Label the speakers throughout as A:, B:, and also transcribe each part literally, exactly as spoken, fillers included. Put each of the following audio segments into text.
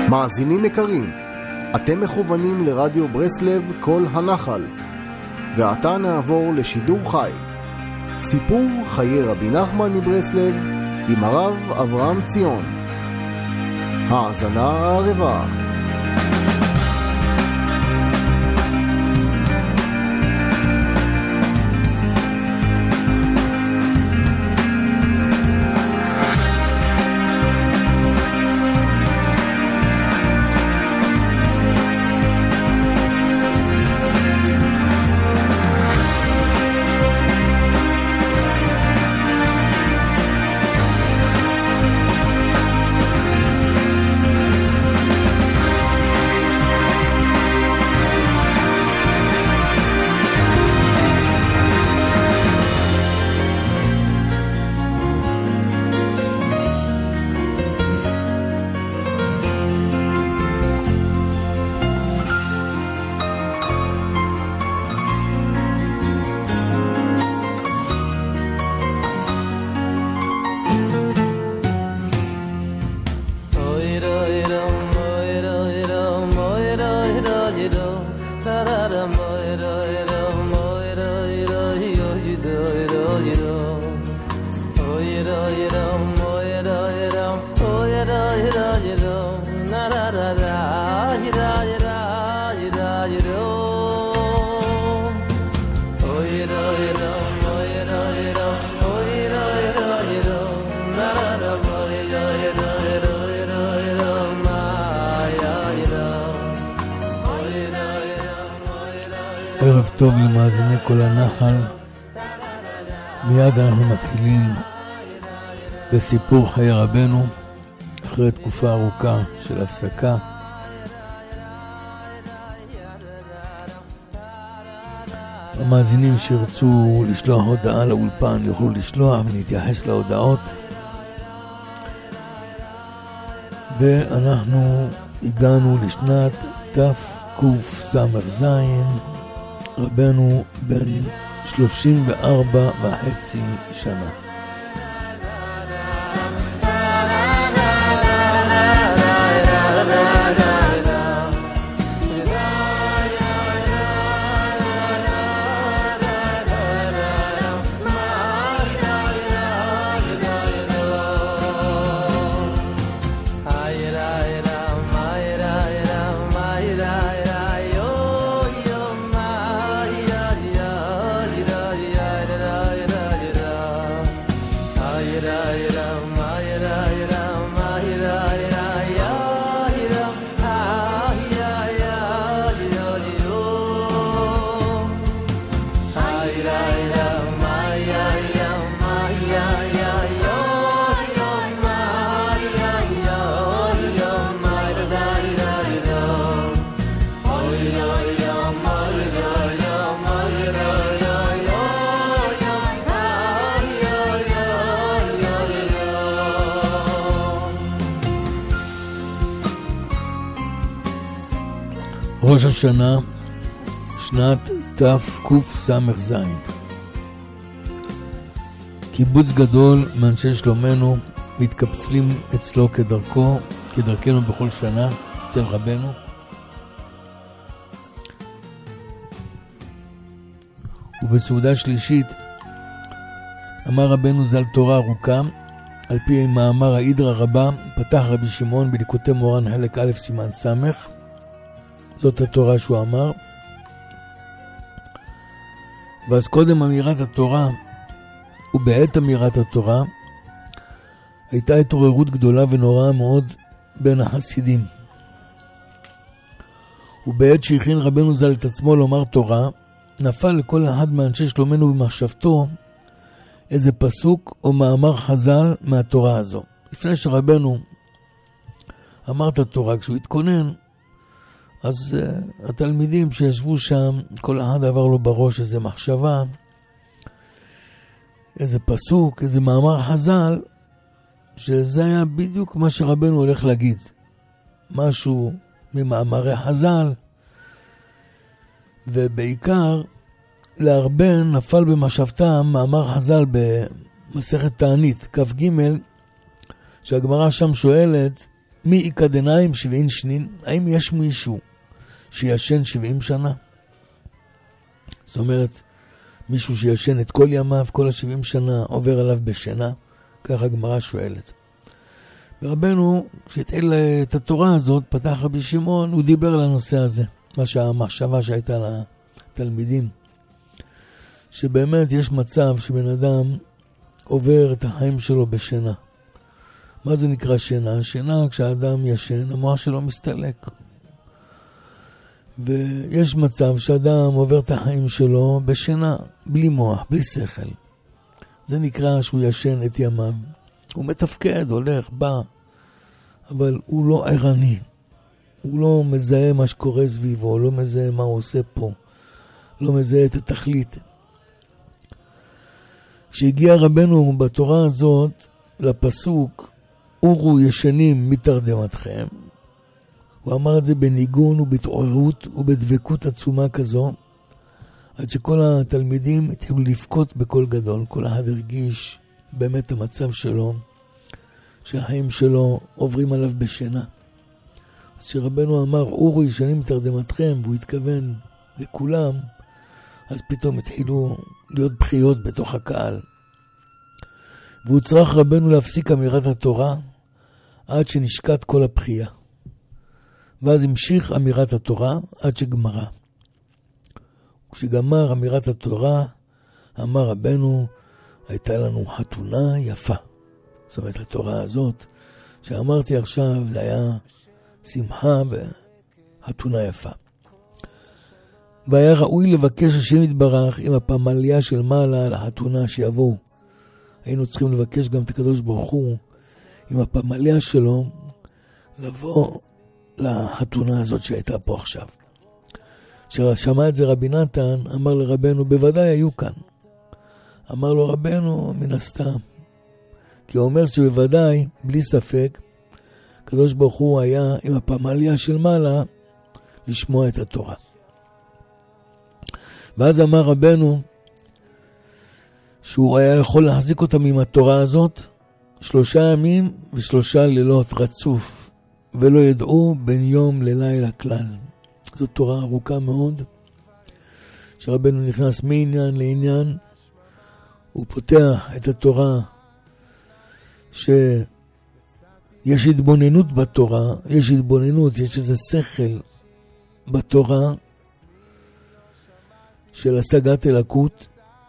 A: מאזינים יקרים, אתם מכוונים לרדיו ברסלב כל הנחל, ועתה נעבור לשידור חי. סיפור חיי רבי נחמן מברסלב עם הרב אברהם ציון. האזנה הערבה.
B: ערב טוב למאזיני כל הנחל. מיד אנחנו מתחילים בסיפור חיי רבנו אחרי תקופה ארוכה של הפסקה. המאזינים שירצו לשלוח הודעה לאולפן יוכלו לשלוח ונתייחס להודעות. ואנחנו הגענו לשנת תקס"ז. רבנו בן שלושים וארבע וחצי שנה. ראש השנה, שנת תקס"ז. קיבוץ גדול מאנשי שלומנו מתקפצלים אצלו כדרכו, כדרכנו בכל שנה, אצל רבנו. ובסעודה שלישית אמר רבנו ז"ל תורה ארוכה, על פי מאמר ההידרא רבה, פתח רבי שמעון בליקוטי מורן חלק א' סימן סמך. זאת התורה שהוא אמר. ואז קודם אמירת התורה, ובעת אמירת התורה, הייתה התעוררות גדולה ונוראה מאוד בין החסידים. ובעת שהכין רבנו ז"ל את עצמו לומר תורה, נפל לכל אחד מאנשי שלומנו במחשבתו איזה פסוק או מאמר חז"ל מהתורה הזו. לפני שרבנו אמר את התורה, כשהוא התכונן, אז uh, התלמידים שישבו שם, כל אחד עבר לו בראש איזה מחשבה, איזה פסוק, איזה מאמר חז"ל, שזה היה בדיוק מה שרבנו הולך להגיד. משהו ממאמרי חז"ל, ובעיקר להרבה נפל במחשבתם מאמר חז"ל במסכת תענית, כ"ג, שהגמרא שם שואלת, מי יקדניים שבעים שנין? האם יש מישהו שישן שבעים שנה? זאת אומרת, מישהו שישן את כל ימיו, כל השבעים שנה, עובר עליו בשינה? ככה הגמרא שואלת. ורבנו, כשהתחיל את התורה הזאת, פתח רבי שמעון, הוא דיבר על הנושא הזה, מה שהמחשבה שהייתה לתלמידים. שבאמת יש מצב שבן אדם עובר את החיים שלו בשינה. מה זה נקרא שינה? שינה כשאדם ישן, המוח שלו מסתלק. ויש מצב שאדם עובר את החיים שלו בשינה, בלי מוח, בלי שכל. זה נקרא שהוא ישן את ימיו. הוא מתפקד, הולך, בא, אבל הוא לא ערני. הוא לא מזהה מה שקורה סביבו, לא מזהה מה הוא עושה פה, לא מזהה את התכלית. כשהגיע רבנו בתורה הזאת לפסוק, אורו ישנים מתרדמתכם, הוא אמר את זה בניגון ובתעוררות ובדבקות עצומה כזו, עד שכל התלמידים התחילו לבכות בקול גדול. כל אחד הרגיש באמת המצב שלו, שהחיים שלו עוברים עליו בשינה. אז שרבנו אמר, אורו ישנים מתרדמתכם, והוא התכוון לכולם, אז פתאום התחילו להיות בחיות בתוך הקהל. והוא צריך רבנו להפסיק אמירת התורה, עד שנשקט כל הבחייה. ואז המשיך אמירת התורה עד שגמרה. כשגמר אמירת התורה, אמר רבנו, הייתה לנו חתונה יפה. זאת אומרת, התורה הזאת שאמרתי עכשיו, זה היה שמחה וחתונה יפה. והיה ראוי לבקש השם יתברך עם הפמליה של מעלה לחתונה שיבואו. היינו צריכים לבקש גם את הקדוש ברוך הוא עם הפמליה שלו לבוא לחתונה הזאת שהייתה פה עכשיו. כששמע את זה רבי נתן, אמר לרבנו, בוודאי היו כאן. אמר לו רבנו, מן הסתם. כי הוא אומר שבוודאי, בלי ספק, הקדוש ברוך הוא היה עם הפמליה של מעלה לשמוע את התורה. ואז אמר רבנו, שהוא היה יכול להחזיק אותם עם התורה הזאת, שלושה ימים ושלושה לילות רצוף, ולא ידעו בין יום ללילה כלל. זו תורה ארוכה מאוד, שרבנו נכנס מעניין לעניין, הוא פותח את התורה, שיש התבוננות בתורה, יש התבוננות, יש איזה שכל בתורה, של השגת אלוקות,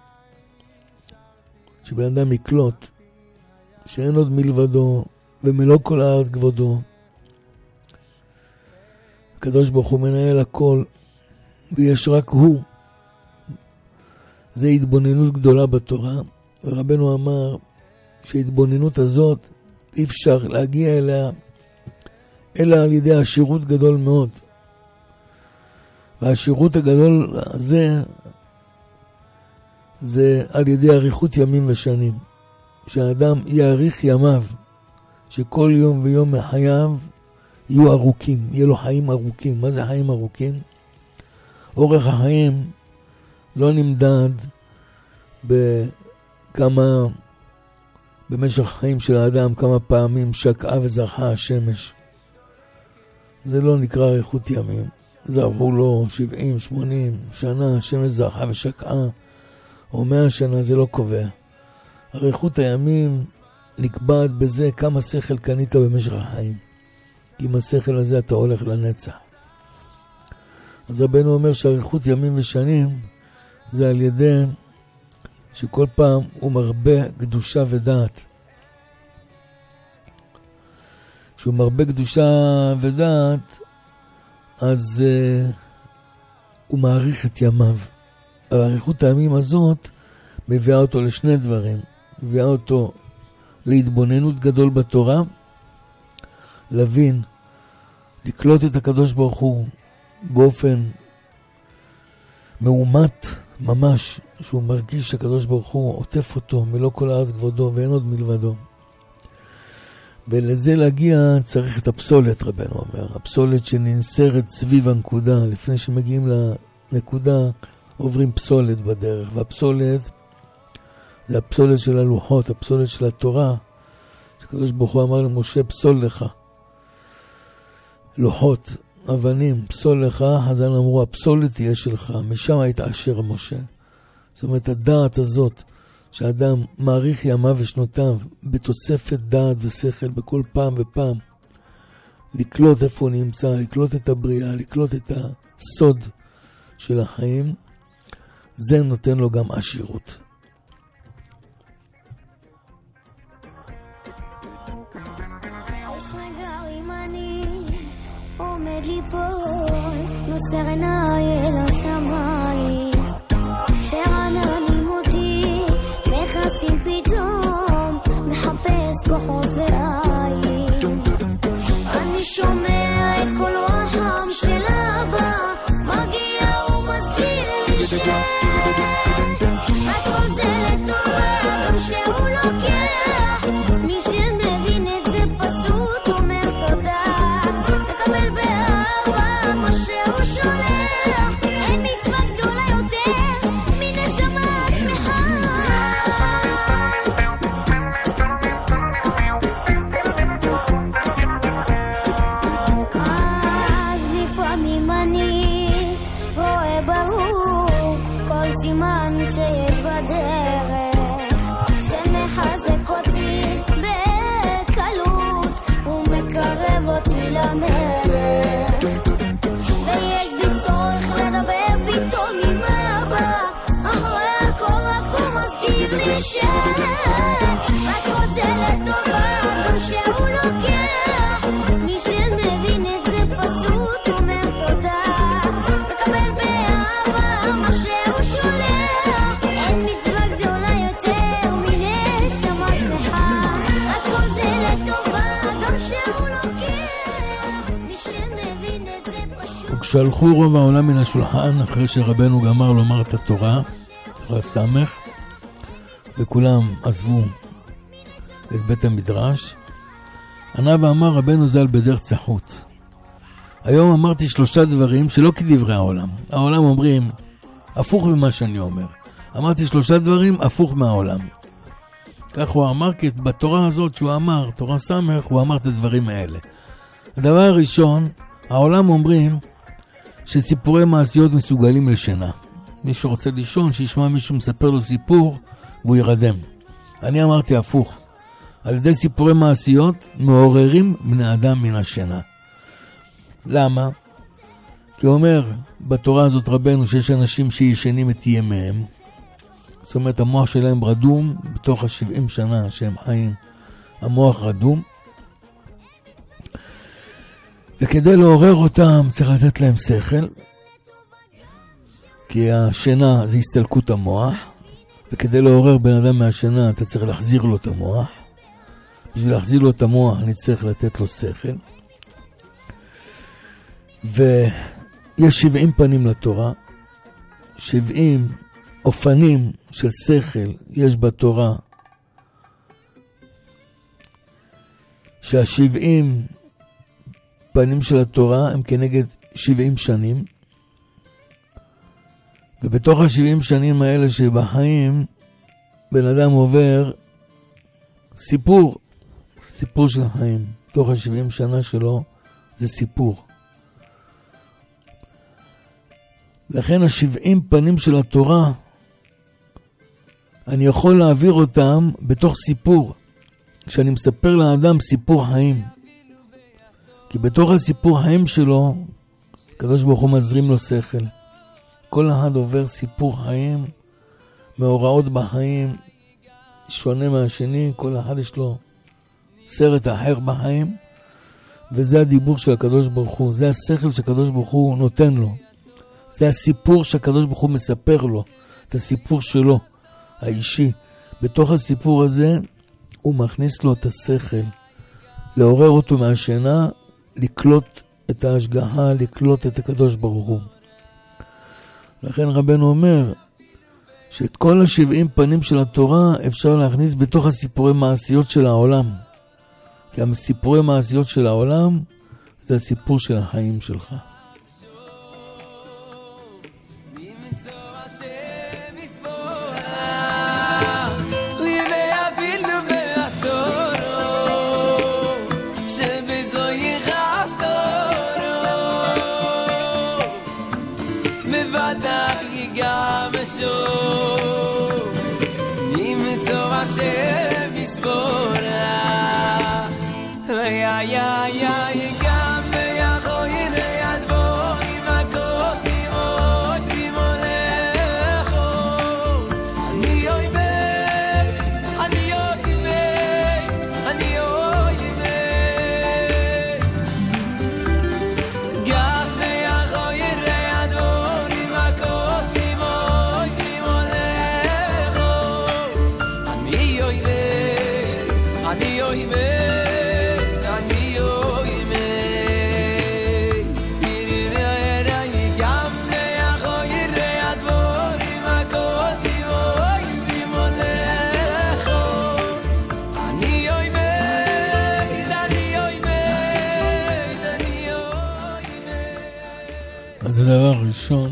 B: שבן אדם יקלוט, שאין עוד מלבדו, ומלוא כל הארץ כבודו. הקדוש ברוך הוא מנהל הכל, ויש רק הוא. זה התבוננות גדולה בתורה, ורבנו אמר שההתבוננות הזאת אי אפשר להגיע אליה, אלא על ידי השירות גדול מאוד. והשירות הגדול הזה, זה על ידי אריכות ימים ושנים. שהאדם יאריך ימיו, שכל יום ויום מחייו יהיו ארוכים, יהיו לו חיים ארוכים. מה זה חיים ארוכים? אורך החיים לא נמדד בכמה, במשך החיים של האדם, כמה פעמים שקעה וזרחה השמש. זה לא נקרא אריכות ימים. זרחו לו שבעים, שמונים שנה, השמש זרחה ושקעה, או מאה שנה, זה לא קובע. אריכות הימים נקבעת בזה כמה שכל קנית במשך החיים. עם השכל הזה אתה הולך לנצח. אז רבנו אומר שאריכות ימים ושנים זה על ידי שכל פעם הוא מרבה קדושה ודעת. כשהוא מרבה קדושה ודעת, אז uh, הוא מעריך את ימיו. האריכות הימים הזאת מביאה אותו לשני דברים. מביאה אותו להתבוננות גדול בתורה, להבין, לקלוט את הקדוש ברוך הוא באופן מאומת ממש, שהוא מרגיש שהקדוש ברוך הוא עוטף אותו מלוא כל הארץ כבודו ואין עוד מלבדו. ולזה להגיע צריך את הפסולת, רבנו אומר. הפסולת שננסרת סביב הנקודה. לפני שמגיעים לנקודה עוברים פסולת בדרך. והפסולת זה הפסולת של הלוחות, הפסולת של התורה. שקדוש ברוך הוא אמר למשה, פסול לך. לוחות, אבנים, פסול לך, חז"ל אמרו, הפסולת תהיה שלך, משם התעשר משה. זאת אומרת, הדעת הזאת, שאדם מעריך ימיו ושנותיו, בתוספת דעת ושכל בכל פעם ופעם, לקלוט איפה הוא נמצא, לקלוט את הבריאה, לקלוט את הסוד של החיים, זה נותן לו גם עשירות.
C: עומד ליפול, נוסר עיניי אל השמיים, שרננים אותי, מכסים פתאום, מחפש כוחות ועין. אני שומע את כל רחם של אבא, מגיע ומזכיר לי שהכל זה לטובה, גם שהוא לוקח, מי שמבין את זה פשוט אומר תודה. שיש בדרך, זה מחזק אותי בקלות ומקרב אותי למלך. ויש בי צורך לדבר פתאום עם אבא, אחרי הכל רק הוא מזכיר לי שהכל זה לטובה, גם שהוא לוקח, מי שמבין את זה פשוט אומר תודה, מקבל באהבה מה שהוא שולח.
B: כשהלכו רוב העולם מן השולחן, אחרי שרבנו גמר לומר את התורה, תורה סמך, וכולם עזבו את בית המדרש, ענה ואמר רבנו ז"ל בדרך צחות, היום אמרתי שלושה דברים שלא כדברי העולם. העולם אומרים הפוך ממה שאני אומר. אמרתי שלושה דברים הפוך מהעולם. כך הוא אמר, כי בתורה הזאת שהוא אמר, תורה סמך, הוא אמר את הדברים האלה. הדבר הראשון, העולם אומרים שסיפורי מעשיות מסוגלים לשינה. מי שרוצה לישון, שישמע מישהו מספר לו סיפור והוא ירדם. אני אמרתי הפוך. על ידי סיפורי מעשיות מעוררים בני אדם מן השינה. למה? כי הוא אומר בתורה הזאת רבנו שיש אנשים שישנים את ימיהם. זאת אומרת המוח שלהם רדום בתוך ה-שבעים שנה שהם חיים. המוח רדום. וכדי לעורר אותם צריך לתת להם שכל, כי השינה זה הסתלקות המוח, וכדי לעורר בן אדם מהשינה אתה צריך להחזיר לו את המוח. בשביל להחזיר לו את המוח אני צריך לתת לו שכל. ויש שבעים פנים לתורה, שבעים אופנים של שכל יש בתורה, שהשבעים פנים של התורה הם כנגד שבעים שנים, ובתוך השבעים שנים האלה שבחיים בן אדם עובר סיפור, סיפור של החיים. תוך השבעים שנה שלו זה סיפור. לכן השבעים פנים של התורה אני יכול להעביר אותם בתוך סיפור, כשאני מספר לאדם סיפור חיים. כי בתוך הסיפור חיים שלו, הקדוש ברוך הוא מזרים לו שכל. כל אחד עובר סיפור חיים, מאורעות בחיים, שונה מהשני, כל אחד יש לו סרט אחר בחיים, וזה הדיבור של הקדוש ברוך הוא, זה השכל שהקדוש ברוך הוא נותן לו. זה הסיפור שהקדוש ברוך הוא מספר לו, את הסיפור שלו, האישי. בתוך הסיפור הזה, הוא מכניס לו את השכל, לעורר אותו מהשינה, לקלוט את ההשגחה, לקלוט את הקדוש ברוך הוא. לכן רבנו אומר, שאת כל השבעים פנים של התורה אפשר להכניס בתוך הסיפורי מעשיות של העולם. כי הסיפורי מעשיות של העולם, זה הסיפור של החיים שלך.
D: Story שוב נמצוא השם יסבורה ויי יי יי גם ביכו ידי אדבור עם הכוסים עוד כמולכו אני אוי בי אני אוי בי אני אוי בי גם ביכו ידי אדבור עם הכוסים עוד כמולכו אני אוי בי אני אוי בי
B: אז הדבר הראשון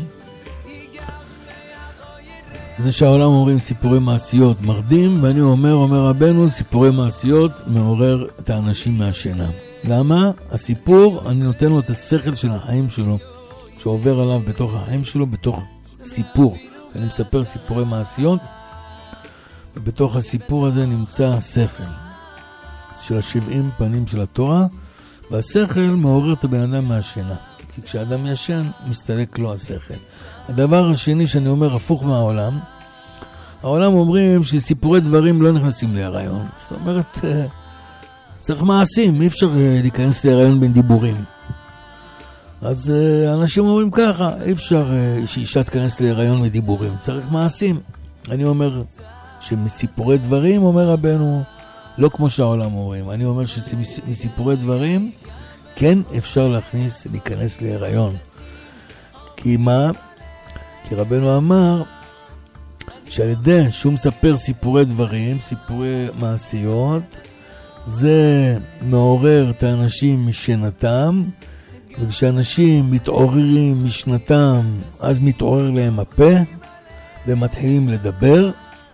B: זה שהעולם אומרים סיפורי מעשיות מרדים, ואני אומר, אומר רבנו, סיפורי מעשיות מעורר את האנשים מהשינה. למה? הסיפור, אני נותן לו את השכל של החיים שלו, שעובר עליו בתוך החיים שלו, בתוך סיפור. אני מספר סיפורי מעשיות, ובתוך הסיפור הזה נמצא השכל של השבעים פנים של התורה, והשכל מעורר את הבן אדם מהשינה. כי כשאדם ישן, מסתלק לו השכל. הדבר השני שאני אומר, הפוך מהעולם, העולם אומרים שסיפורי דברים לא נכנסים להיריון. זאת אומרת, צריך מעשים, אי אפשר להיכנס להיריון בין דיבורים. אז אנשים אומרים ככה, אי אפשר שאישה תכנס להיריון מדיבורים, צריך מעשים. אני אומר שמסיפורי דברים, אומר רבנו, לא כמו שהעולם אומרים. אני אומר שמסיפורי דברים, כן אפשר להכניס, להיכנס להיריון. כי מה? כי רבנו אמר שעל ידי שהוא מספר סיפורי דברים, סיפורי מעשיות, זה מעורר את האנשים משנתם, וכשאנשים מתעוררים משנתם, אז מתעורר להם הפה, ומתחילים לדבר,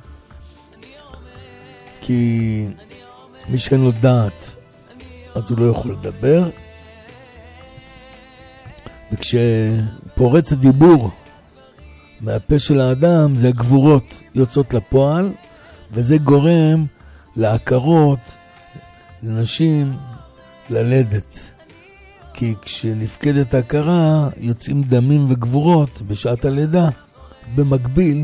B: כי מי שאין לו דעת, אז הוא לא יכול לדבר, וכשפורץ הדיבור מהפה של האדם, זה הגבורות יוצאות לפועל, וזה גורם להכרות לנשים ללדת. כי כשנפקדת ההכרה, יוצאים דמים וגבורות בשעת הלידה, במקביל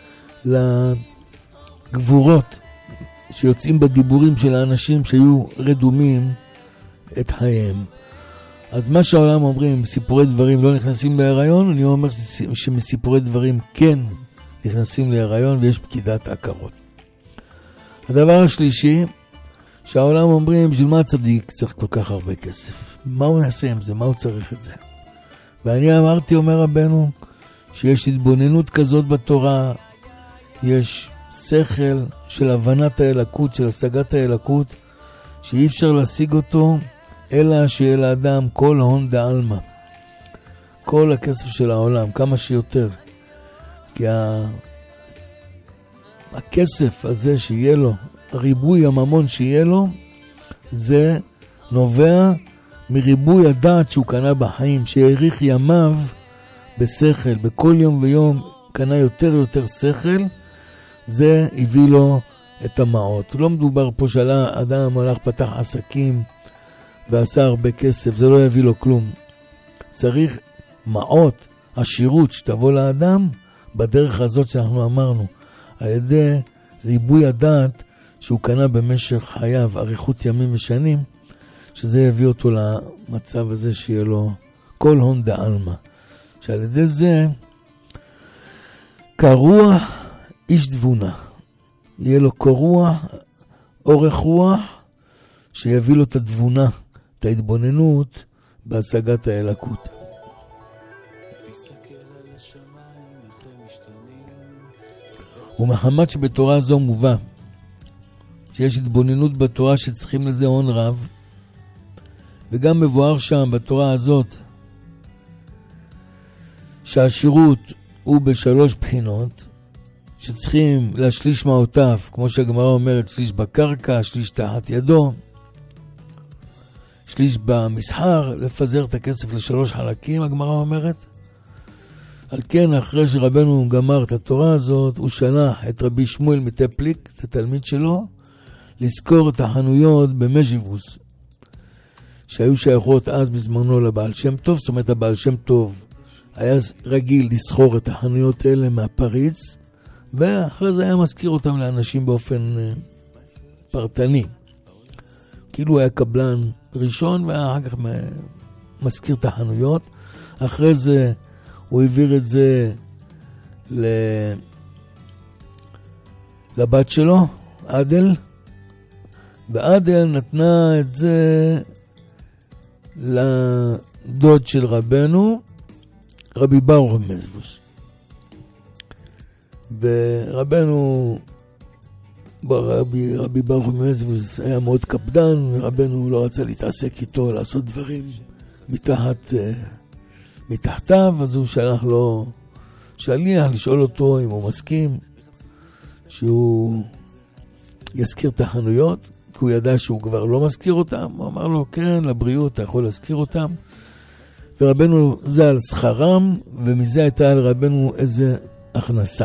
B: לגבורות שיוצאים בדיבורים של האנשים שהיו רדומים את חייהם. אז מה שהעולם אומרים, סיפורי דברים לא נכנסים להיריון, אני אומר שמסיפורי דברים כן נכנסים להיריון ויש פקידת הכרות. הדבר השלישי, שהעולם אומרים, בשביל מה הצדיק צריך כל כך הרבה כסף? מה הוא יעשה עם זה? מה הוא צריך את זה? ואני אמרתי, אומר רבנו, שיש התבוננות כזאת בתורה, יש שכל של הבנת האלוקות, של השגת האלוקות, שאי אפשר להשיג אותו, אלא שיהיה לאדם כל הון דעלמא, כל הכסף של העולם, כמה שיותר. כי ה... הכסף הזה שיהיה לו, ריבוי הממון שיהיה לו, זה נובע מריבוי הדעת שהוא קנה בחיים, שהאריך ימיו בשכל, בכל יום ויום קנה יותר יותר שכל, זה הביא לו את המעות. לא מדובר פה שעלה אדם הלך פתח עסקים ועשה הרבה כסף, זה לא יביא לו כלום. צריך מעות, עשירות שתבוא לאדם בדרך הזאת שאנחנו אמרנו, על ידי ריבוי הדעת שהוא קנה במשך חייו, אריכות ימים ושנים, שזה יביא אותו למצב הזה שיהיה לו כל הון דעלמא. שעל ידי זה קרוע איש דבונה, יהיה לו קרוע, אורך רוח, שיביא לו את הדבונה, את ההתבוננות בהשגת האלוקות. ומחמת שבתורה זו מובא שיש התבוננות בתורה שצריכים לזה הון רב, וגם מבואר שם בתורה הזאת שהשירות הוא בשלוש בחינות, שצריכים להשליש מעותיו, כמו שהגמרא אומרת, שליש בקרקע, שליש תחת ידו, שליש במסחר, לפזר את הכסף לשלוש חלקים, הגמרא אומרת. על כן, אחרי שרבנו גמר את התורה הזאת, הוא שלח את רבי שמואל מטפליק, את התלמיד שלו, לזכור את החנויות במז'יבוס, שהיו שייכות אז בזמנו לבעל שם טוב. זאת אומרת, הבעל שם טוב היה רגיל לסחור את החנויות האלה מהפריץ, ואחרי זה היה מזכיר אותם לאנשים באופן פרטני. כאילו היה קבלן ראשון, ואחר כך מזכיר את החנויות. אחרי זה הוא העביר את זה לבת שלו, עדל, ועדל נתנה את זה לדוד של רבנו, רבי ברוך מזבוז. ורבנו, רבי, רבי ברוך מזבוז היה מאוד קפדן, ורבנו לא רצה להתעסק איתו, לעשות דברים מתחת, מתחתיו, אז הוא שלח לו שליח לשאול אותו אם הוא מסכים שהוא יזכיר את החנויות, כי הוא ידע שהוא כבר לא מזכיר אותם. הוא אמר לו, כן, לבריאות, אתה יכול להזכיר אותם. ורבנו זה על שכרם, ומזה הייתה על רבנו איזה הכנסה.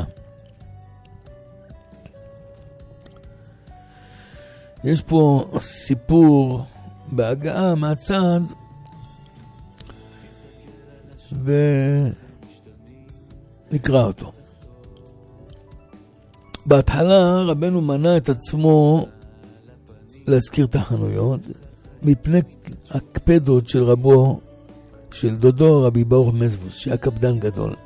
B: יש פה סיפור בהגעה מהצד, ונקרא אותו. בהתחלה רבנו מנע את עצמו להזכיר את החנויות, מפני הקפדות של רבו, של דודו רבי ברוך מזבוז, שהיה קפדן גדול.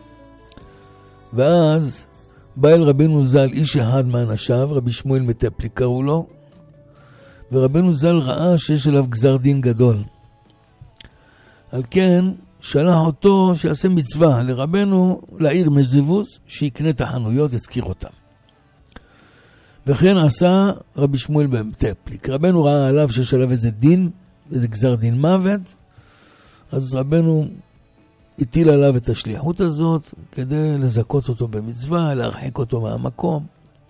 B: ואז בא אל רבנו ז"ל איש אחד מאנשיו, רבי שמואל מטפליק קראו לו, ורבנו ז"ל ראה שיש עליו גזר דין גדול. על כן שלח אותו שיעשה מצווה לרבנו לעיר מזבוז, שיקנה את החנויות, יזכיר אותם. וכן עשה רבי שמואל מטפליק. רבנו ראה עליו שיש עליו איזה דין, איזה גזר דין מוות, אז רבנו הטיל עליו את השליחות הזאת כדי לזכות אותו במצווה, להרחיק אותו מהמקום.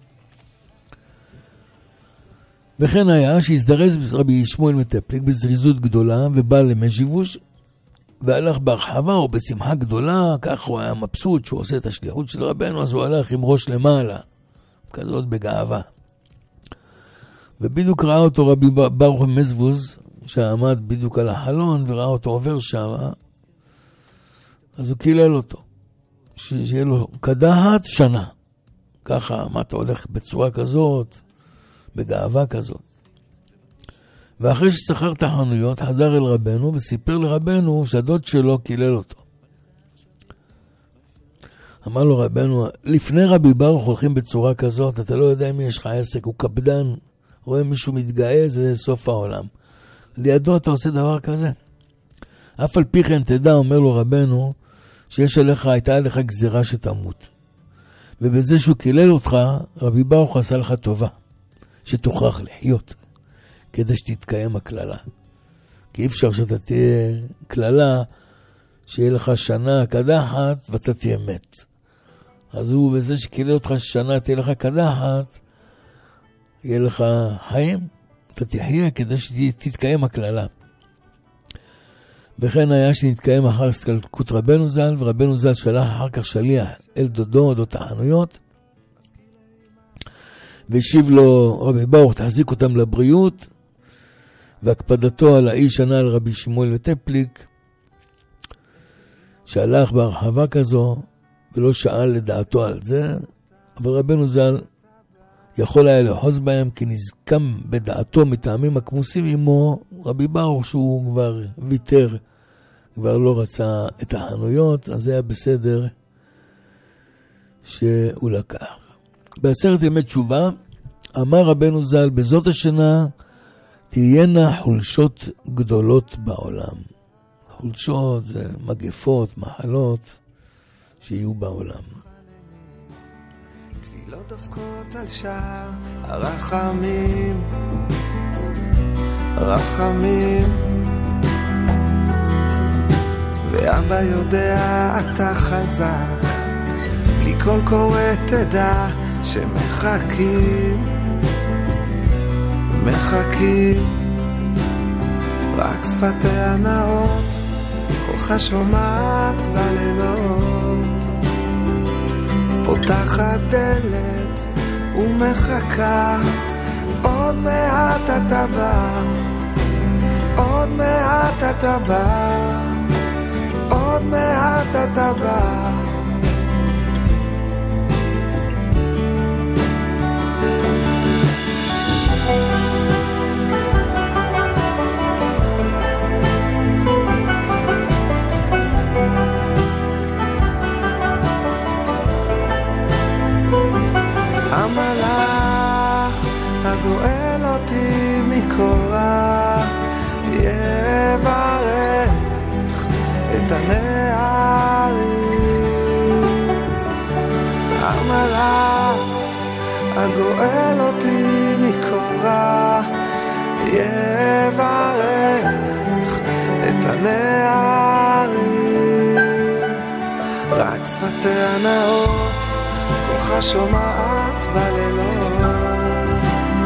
B: וכן היה שהזדרז רבי שמואל מטפליק בזריזות גדולה ובא למז'יבוש, והלך בהרחבה או בשמחה גדולה, כך הוא היה מבסוט שהוא עושה את השליחות של רבנו, אז הוא הלך עם ראש למעלה, כזאת בגאווה. ובדיוק ראה אותו רבי ברוך מזבוז, שעמד בדיוק על החלון, וראה אותו עובר שם, אז הוא קילל אותו, שיהיה לו קדחת שנה. ככה, מה אתה הולך בצורה כזאת, בגאווה כזאת. ואחרי ששכר את החנויות, חזר אל רבנו, וסיפר לרבנו שהדוד שלו קילל אותו. אמר לו רבנו, לפני רבי ברוך הולכים בצורה כזאת, אתה לא יודע אם יש לך עסק, הוא קפדן, רואה מישהו מתגאה, זה סוף העולם. לידו אתה עושה דבר כזה. אף על פי כן תדע, אומר לו רבנו, שיש עליך, הייתה עליך גזירה שתמות. ובזה שהוא קילל אותך, רבי ברוך עשה לך טובה, שתוכרח לחיות, כדי שתתקיים הכללה. כי אי אפשר שאתה תהיה כללה, שיהיה לך שנה קדחת, ואתה תהיה מת. אז הוא, בזה שקילל אותך שנה, תהיה לך קדחת, יהיה לך חיים, אתה תחיה כדי שתתקיים הכללה. וכן היה שנתקיים אחר הסתלקות רבנו ז"ל, ורבנו ז"ל שלח אחר כך שליח אל דודו, אודות החנויות, והשיב לו רבי ברוך, תחזיק אותם לבריאות, והקפדתו על האיש ענה על רבי שמואל מטפליק, שהלך בהרחבה כזו, ולא שאל לדעתו על זה, אבל רבנו ז"ל יכול היה לחוז בהם, כי נזקם בדעתו מטעמים הכמוסים עמו, רבי ברוך שהוא כבר ויתר, כבר לא רצה את החנויות, אז זה היה בסדר שהוא לקח. בעשרת ימי תשובה, אמר רבנו ז"ל, בזאת השנה תהיינה חולשות גדולות בעולם. חולשות זה מגפות, מחלות שיהיו בעולם.
D: תפילות דופקות על שער הרחמים, רחמים, ואבא יודע אתה חזק, בלי כל קורא תדע שמחכים, מחכים, רק שפתיה נאות, כוחה שומעת בלילות, פותחת דלת ומחכה, עוד מעט אתה בא, עוד מעט אתה בא, עוד מעט אתה בא. המלאך הגואל אותי מקורה יברך את הנערים. המלאך הגואל אותי מקורה יברך את הנערים. רק שפתיה נאות קולך שומעת בלילות,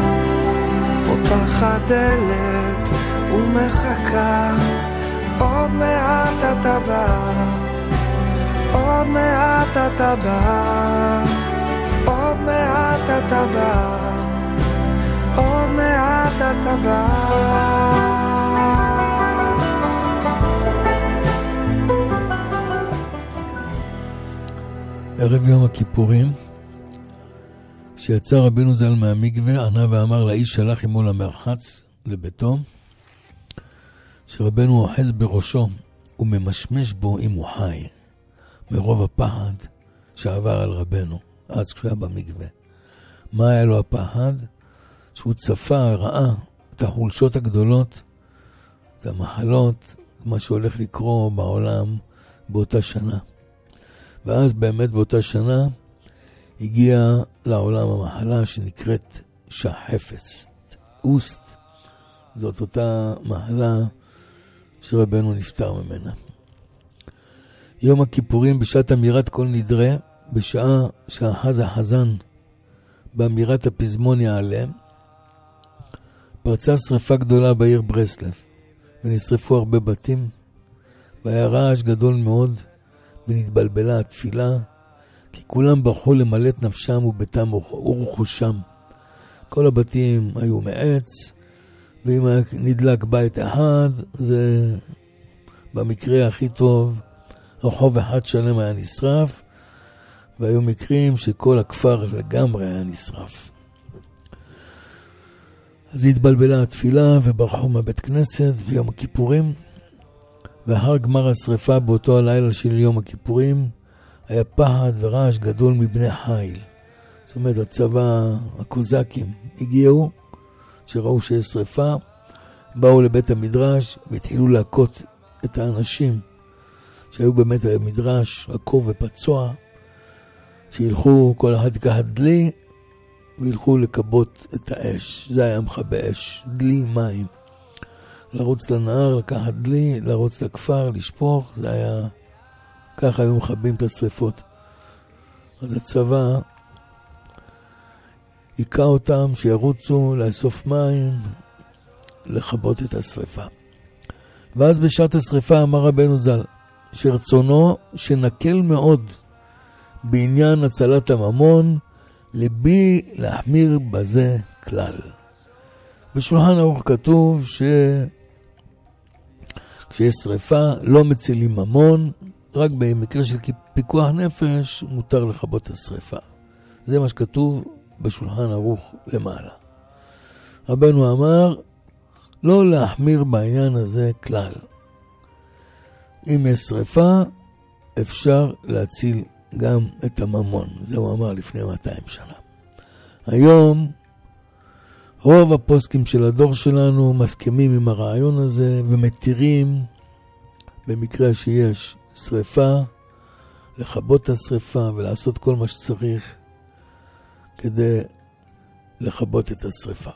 D: פותחת דלת ומחכה, עוד מעט אתה בא, עוד מעט אתה בא, עוד מעט אתה בא, עוד מעט אתה בא.
B: ערב יום הכיפורים, כשיצא רבינו ז"ל מהמקווה, ענה ואמר לאיש שלח עמו למרחץ לביתו, שרבנו אוחז בראשו וממשמש בו אם הוא חי, מרוב הפחד שעבר על רבנו אז כשהוא היה במקווה. מה היה לו הפחד? שהוא צפה, ראה את החולשות הגדולות, את המחלות, מה שהולך לקרוא בעולם באותה שנה. ואז באמת באותה שנה הגיעה לעולם המחלה שנקראת שחפת, אוסט. זאת אותה מחלה שרבנו נפטר ממנה. יום הכיפורים בשעת אמירת כל נדרה, בשעה שאחז החזן באמירת הפזמון יעלה, פרצה שריפה גדולה בעיר ברסלב, ונשרפו הרבה בתים, והיה רעש גדול מאוד, ונתבלבלה התפילה, כי כולם ברחו למלא את נפשם וביתם ורכושם. כל הבתים היו מעץ, ואם היה נדלק בית אחד, זה במקרה הכי טוב, רחוב אחד שלם היה נשרף, והיו מקרים שכל הכפר לגמרי היה נשרף. אז התבלבלה התפילה וברחו מהבית כנסת ויום הכיפורים, ואחר גמר השריפה באותו הלילה של יום הכיפורים, היה פחד ורעש גדול מבני חיל. זאת אומרת, הצבא, הקוזקים, הגיעו, שראו שיש שריפה, באו לבית המדרש והתחילו להכות את האנשים שהיו באמת במדרש, עקוב ופצוע, שילכו, כל אחד ייקח דלי, וילכו לקבות את האש. זה היה מכבה אש, דלי מים. לרוץ לנהר, לקחת דלי, לרוץ לכפר, לשפוך, זה היה, ככה היו מכבים את השריפות. אז הצבא עיקה אותם שירוצו לאסוף מים, לכבות את השריפה. ואז בשעת השריפה אמר רבנו ז"ל, שרצונו שנקל מאוד בעניין הצלת הממון, לבי להחמיר בזה כלל. בשולחן ערוך כתוב ש... כשיש שריפה לא מצילים ממון, רק במקרה של פיקוח נפש מותר לכבות את השריפה. זה מה שכתוב בשולחן ערוך למעלה. רבנו אמר לא להחמיר בעניין הזה כלל. אם יש שריפה אפשר להציל גם את הממון. זה הוא אמר לפני מאתיים שנה. היום רוב הפוסקים של הדור שלנו מסכימים עם הרעיון הזה ומתירים במקרה שיש שריפה לכבות את השריפה ולעשות כל מה שצריך כדי לכבות את השריפה.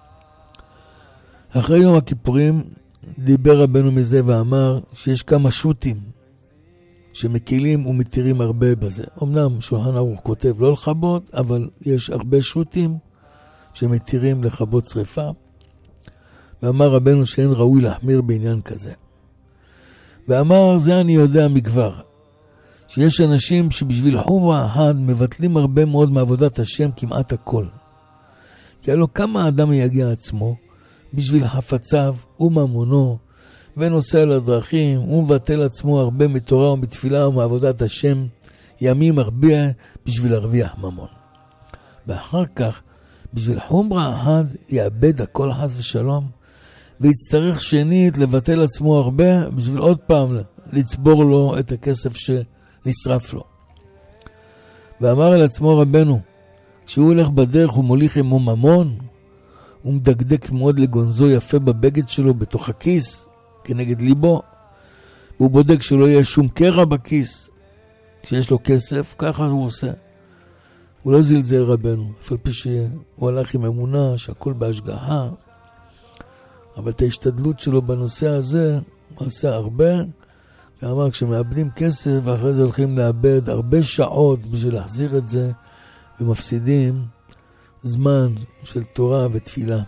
B: אחרי יום הכיפורים דיבר רבנו מזה ואמר שיש כמה שוטים שמקילים ומתירים הרבה בזה. אמנם שולחן ערוך כותב לא לכבות, אבל יש הרבה שוטים שמתירים לכבות שריפה. ואמר רבנו שאין ראוי להחמיר בעניין כזה. ואמר, זה אני יודע מכבר, שיש אנשים שבשביל חומרה אחד מבטלים הרבה מאוד מעבודת השם, כמעט הכל. כי הלוא כמה האדם יגיע עצמו בשביל חפציו וממונו, ונוסע לדרכים, ומבטל עצמו הרבה מתורה ומתפילה ומעבודת השם, ימים הרבה בשביל להרוויח ממון. ואחר כך, בשביל חומרה אחד, יאבד הכל חס ושלום, ויצטרך שנית לבטל עצמו הרבה, בשביל עוד פעם לצבור לו את הכסף שנשרף לו. ואמר אל עצמו רבנו, כשהוא הולך בדרך ומוליך עמו ממון, הוא מדקדק מאוד לגונזו יפה בבגד שלו בתוך הכיס, כנגד ליבו, והוא בודק שלא יהיה שום קרע בכיס. כשיש לו כסף, ככה הוא עושה. הוא לא זלזל רבנו, אפל פי שהוא הלך עם אמונה שהכל בהשגחה, אבל את ההשתדלות שלו בנושא הזה, הוא עושה הרבה, ואמר כשמאבדים כסף, ואחרי זה הולכים לאבד הרבה שעות בשביל להחזיר את זה, ומפסידים זמן של תורה ותפילה.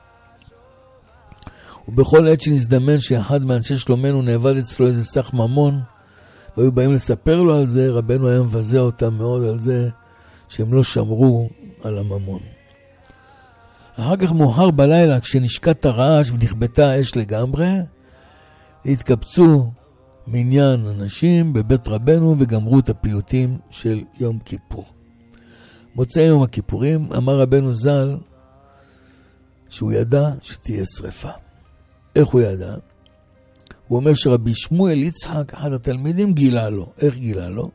B: ובכל עת שנזדמן שאחד מאנשי שלומנו נאבד אצלו איזה סך ממון, והיו באים לספר לו על זה, רבנו היה מבזה אותם מאוד על זה, שהם לא שמרו על הממון. אחר כך מאוחר בלילה, כשנשקט הרעש ונכבתה האש לגמרי, התקבצו מניין אנשים בבית רבנו וגמרו את הפיוטים של יום כיפור. מוצאי יום הכיפורים אמר רבנו ז"ל שהוא ידע שתהיה שריפה. איך הוא ידע? הוא אומר שרבי שמואל יצחק, אחד התלמידים, גילה לו. איך גילה לו?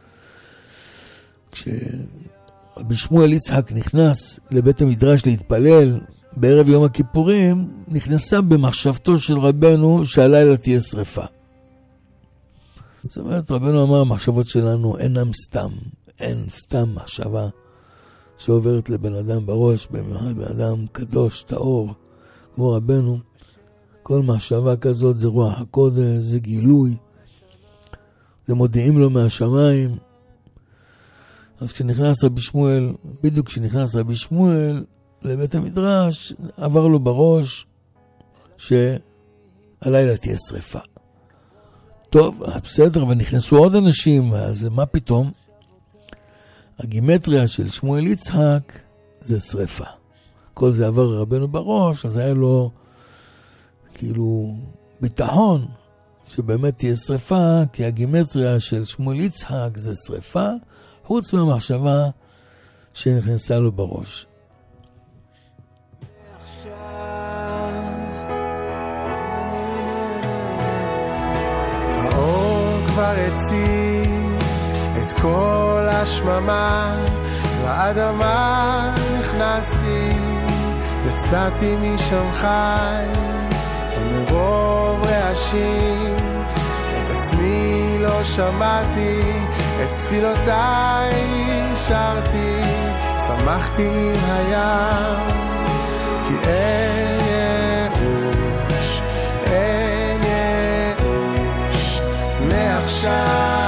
B: כשרבי שמואל יצחק נכנס לבית המדרש להתפלל בערב יום הכיפורים, נכנסה במחשבתו של רבנו שהלילה תהיה שריפה. זאת אומרת, רבנו אמר, המחשבות שלנו אינם סתם, אין סתם מחשבה שעוברת לבן אדם בראש, במיוחד בן אדם קדוש, טהור, כמו רבנו. כל מחשבה כזאת זה רוח הקודש, זה גילוי, זה מודיעים לו מהשמיים. אז כשנכנס רבי שמואל, בדיוק כשנכנס רבי שמואל לבית המדרש, עבר לו בראש שהלילה תהיה שריפה. טוב, בסדר, ונכנסו עוד אנשים, אז מה פתאום? הגימטריה של שמואל יצחק זה שריפה. כל זה עבר רבנו בראש, אז היה לו כאילו ביטחון שבאמת תהיה שריפה, כי הגימטריה של שמואל יצחק זה שריפה, חוץ מהמחשבה שנכנסה לו בראש.
D: האור כבר הציף את כל השממה, לאדמה נכנסתי, יצאתי משם חי, ומרוב רעשים את עצמי לא שמעתי, את תפילותיי שרתי, שמחתי עם הים, כי אין ייאוש, אין ייאוש מעכשיו.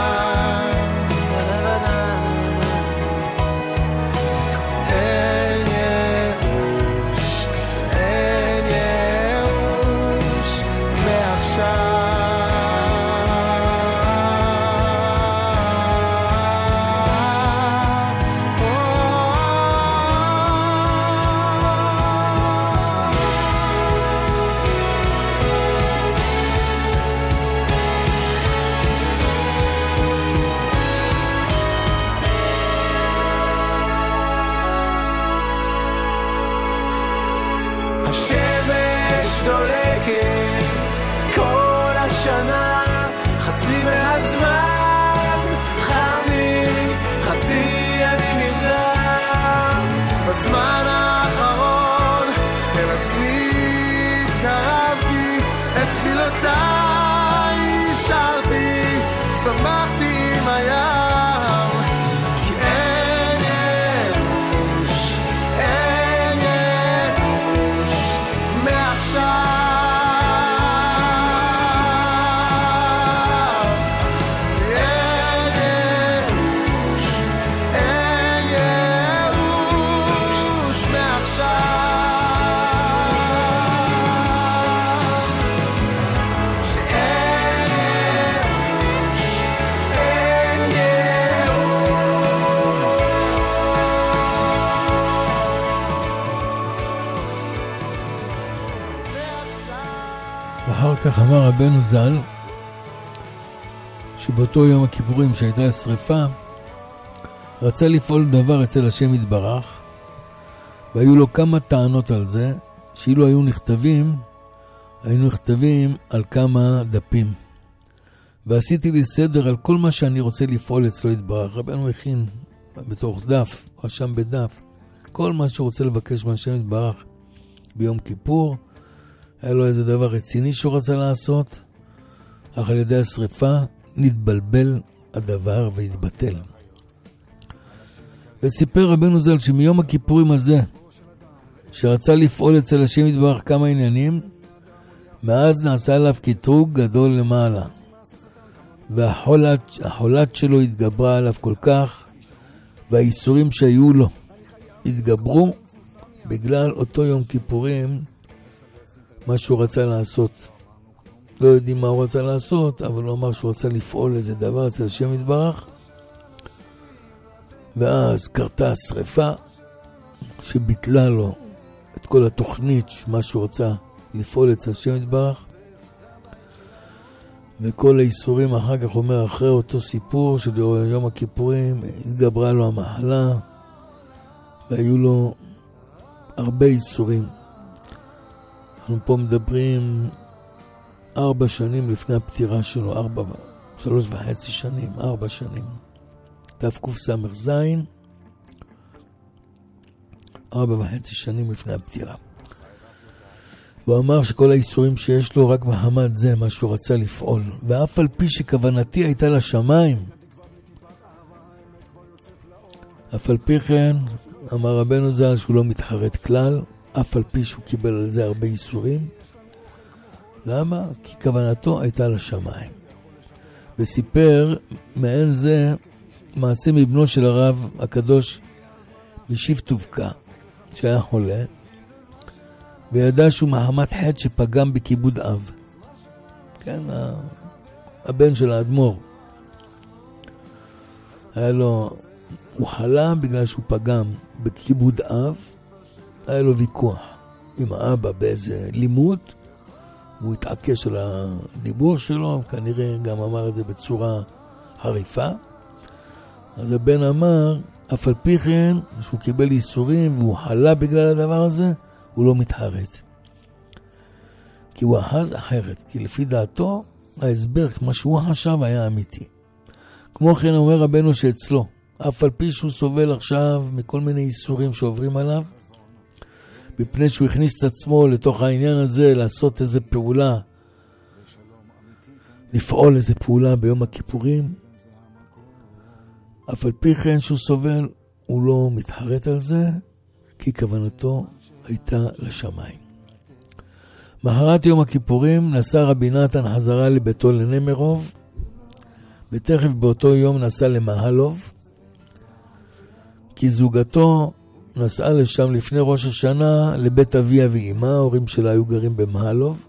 B: ואחר כך אמר רבנו ז"ל, שבאותו יום הכיפורים שהייתה השריפה, רצה לפעול דבר אצל השם יתברך, והיו לו כמה טענות על זה, שאילו היו נכתבים, היינו נכתבים על כמה דפים. ועשיתי לי סדר על כל מה שאני רוצה לפעול אצלו יתברך. רבנו הכין בתוך דף, רשם בדף, כל מה שהוא רוצה לבקש מהשם יתברך ביום כיפור. היה לו איזה דבר רציני שהוא רצה לעשות, אך על ידי השריפה נתבלבל הדבר והתבטל. וסיפר רבנו ז"ל שמיום הכיפורים הזה, שרצה לפעול אצל השם יתברך כמה עניינים, מאז נעשה עליו קטרוג גדול למעלה, והחולת החולת שלו התגברה עליו כל כך, והאיסורים שהיו לו התגברו בגלל אותו יום כיפורים, מה שהוא רצה לעשות. לא יודעים מה הוא רצה לעשות, אבל הוא אמר שהוא רצה לפעול איזה דבר אצל השם יתברך, ואז קרתה השריפה שביטלה לו את כל התוכנית, מה שהוא רצה לפעול אצל השם יתברך. וכל האיסורים אחר כך אומר, אחרי אותו סיפור של יום הכיפורים, התגברה לו המחלה, והיו לו הרבה איסורים. אנחנו פה מדברים ארבע שנים לפני הפטירה שלו, ארבע, שלוש וחצי שנים, ארבע שנים. תקוף סמך זין, ארבע וחצי שנים לפני הפטירה. הוא אמר שכל האיסורים שיש לו רק מחמת זה, מה שהוא רצה לפעול. ואף על פי שכוונתי הייתה לשמיים, אף על פי כן, אמר רבנו ז"ל שהוא לא מתחרט כלל, אף על פי שהוא קיבל על זה הרבה איסורים. למה? כי כוונתו הייתה לשמיים. וסיפר מעין זה מעשה מבנו של הרב הקדוש משיב טובקה, שהיה חולה, וידע שהוא מחמת חטא שפגם בכיבוד אב. כן, הבן של האדמו"ר. היה לו, הוא חלה בגלל שהוא פגם בכיבוד אב, היה לו ויכוח עם האבא באיזה לימוד, והוא התעקש על הדיבור שלו, כנראה גם אמר את זה בצורה חריפה. אז הבן אמר, אף על פי כן, שהוא קיבל איסורים והוא חלה בגלל הדבר הזה, הוא לא מתחרט. כי הוא אחז אחרת, כי לפי דעתו, ההסבר, כמו שהוא חשב, היה אמיתי. כמו כן אומר רבנו שאצלו, אף על פי שהוא סובל עכשיו מכל מיני איסורים שעוברים עליו, מפני שהוא הכניס את עצמו לתוך העניין הזה, לעשות איזו פעולה, לפעול איזו פעולה ביום הכיפורים, אף על פי כן שהוא סובל, הוא לא מתחרט על זה, כי כוונתו הייתה לשמיים. מחרת יום הכיפורים נסע רבי נתן חזרה לביתו לנמרוב, ותכף באותו יום נסע למהלוב, כי זוגתו נסעה לשם לפני ראש השנה לבית אביה ואימה, ההורים שלה היו גרים במהלוב.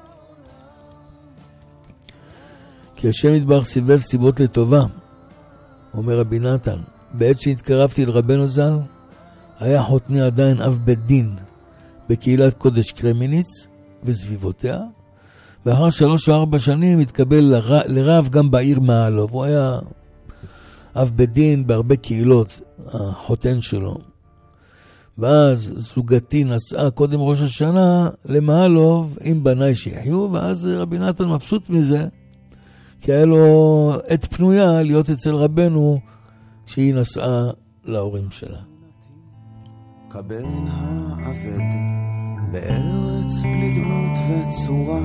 B: כי השם יתברך סיבב סיבות לטובה, אומר רבי נתן, בעת שהתקרבתי לרבנו ז"ל, היה חותני עדיין אב בית דין בקהילת קודש קרמיניץ וסביבותיה, ואחר שלוש או ארבע שנים התקבל לר... לרב גם בעיר מהלוב. הוא היה אב בית דין בהרבה קהילות, החותן שלו. ואז זוגתי נסעה קודם ראש השנה למהלוב עם בניי שיחיו, ואז רבי נתן מבסוט מזה, כי היה לו עת פנויה להיות אצל רבנו שהיא נסעה להורים שלה.
E: כבן העבד בארץ בלי דמות וצורה,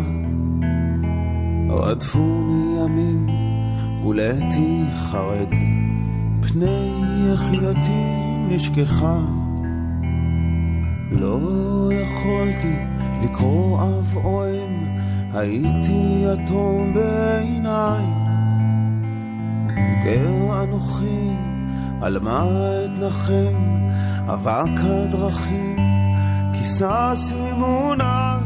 E: רדפוני ימים גולתי חרד, פני יחייתי נשכחה, לא יכולתי לקרוא אב או אם, הייתי יתום בעיניי, גר אנוכי על מה אתנחם, אבק הדרכים כיסה סימונה,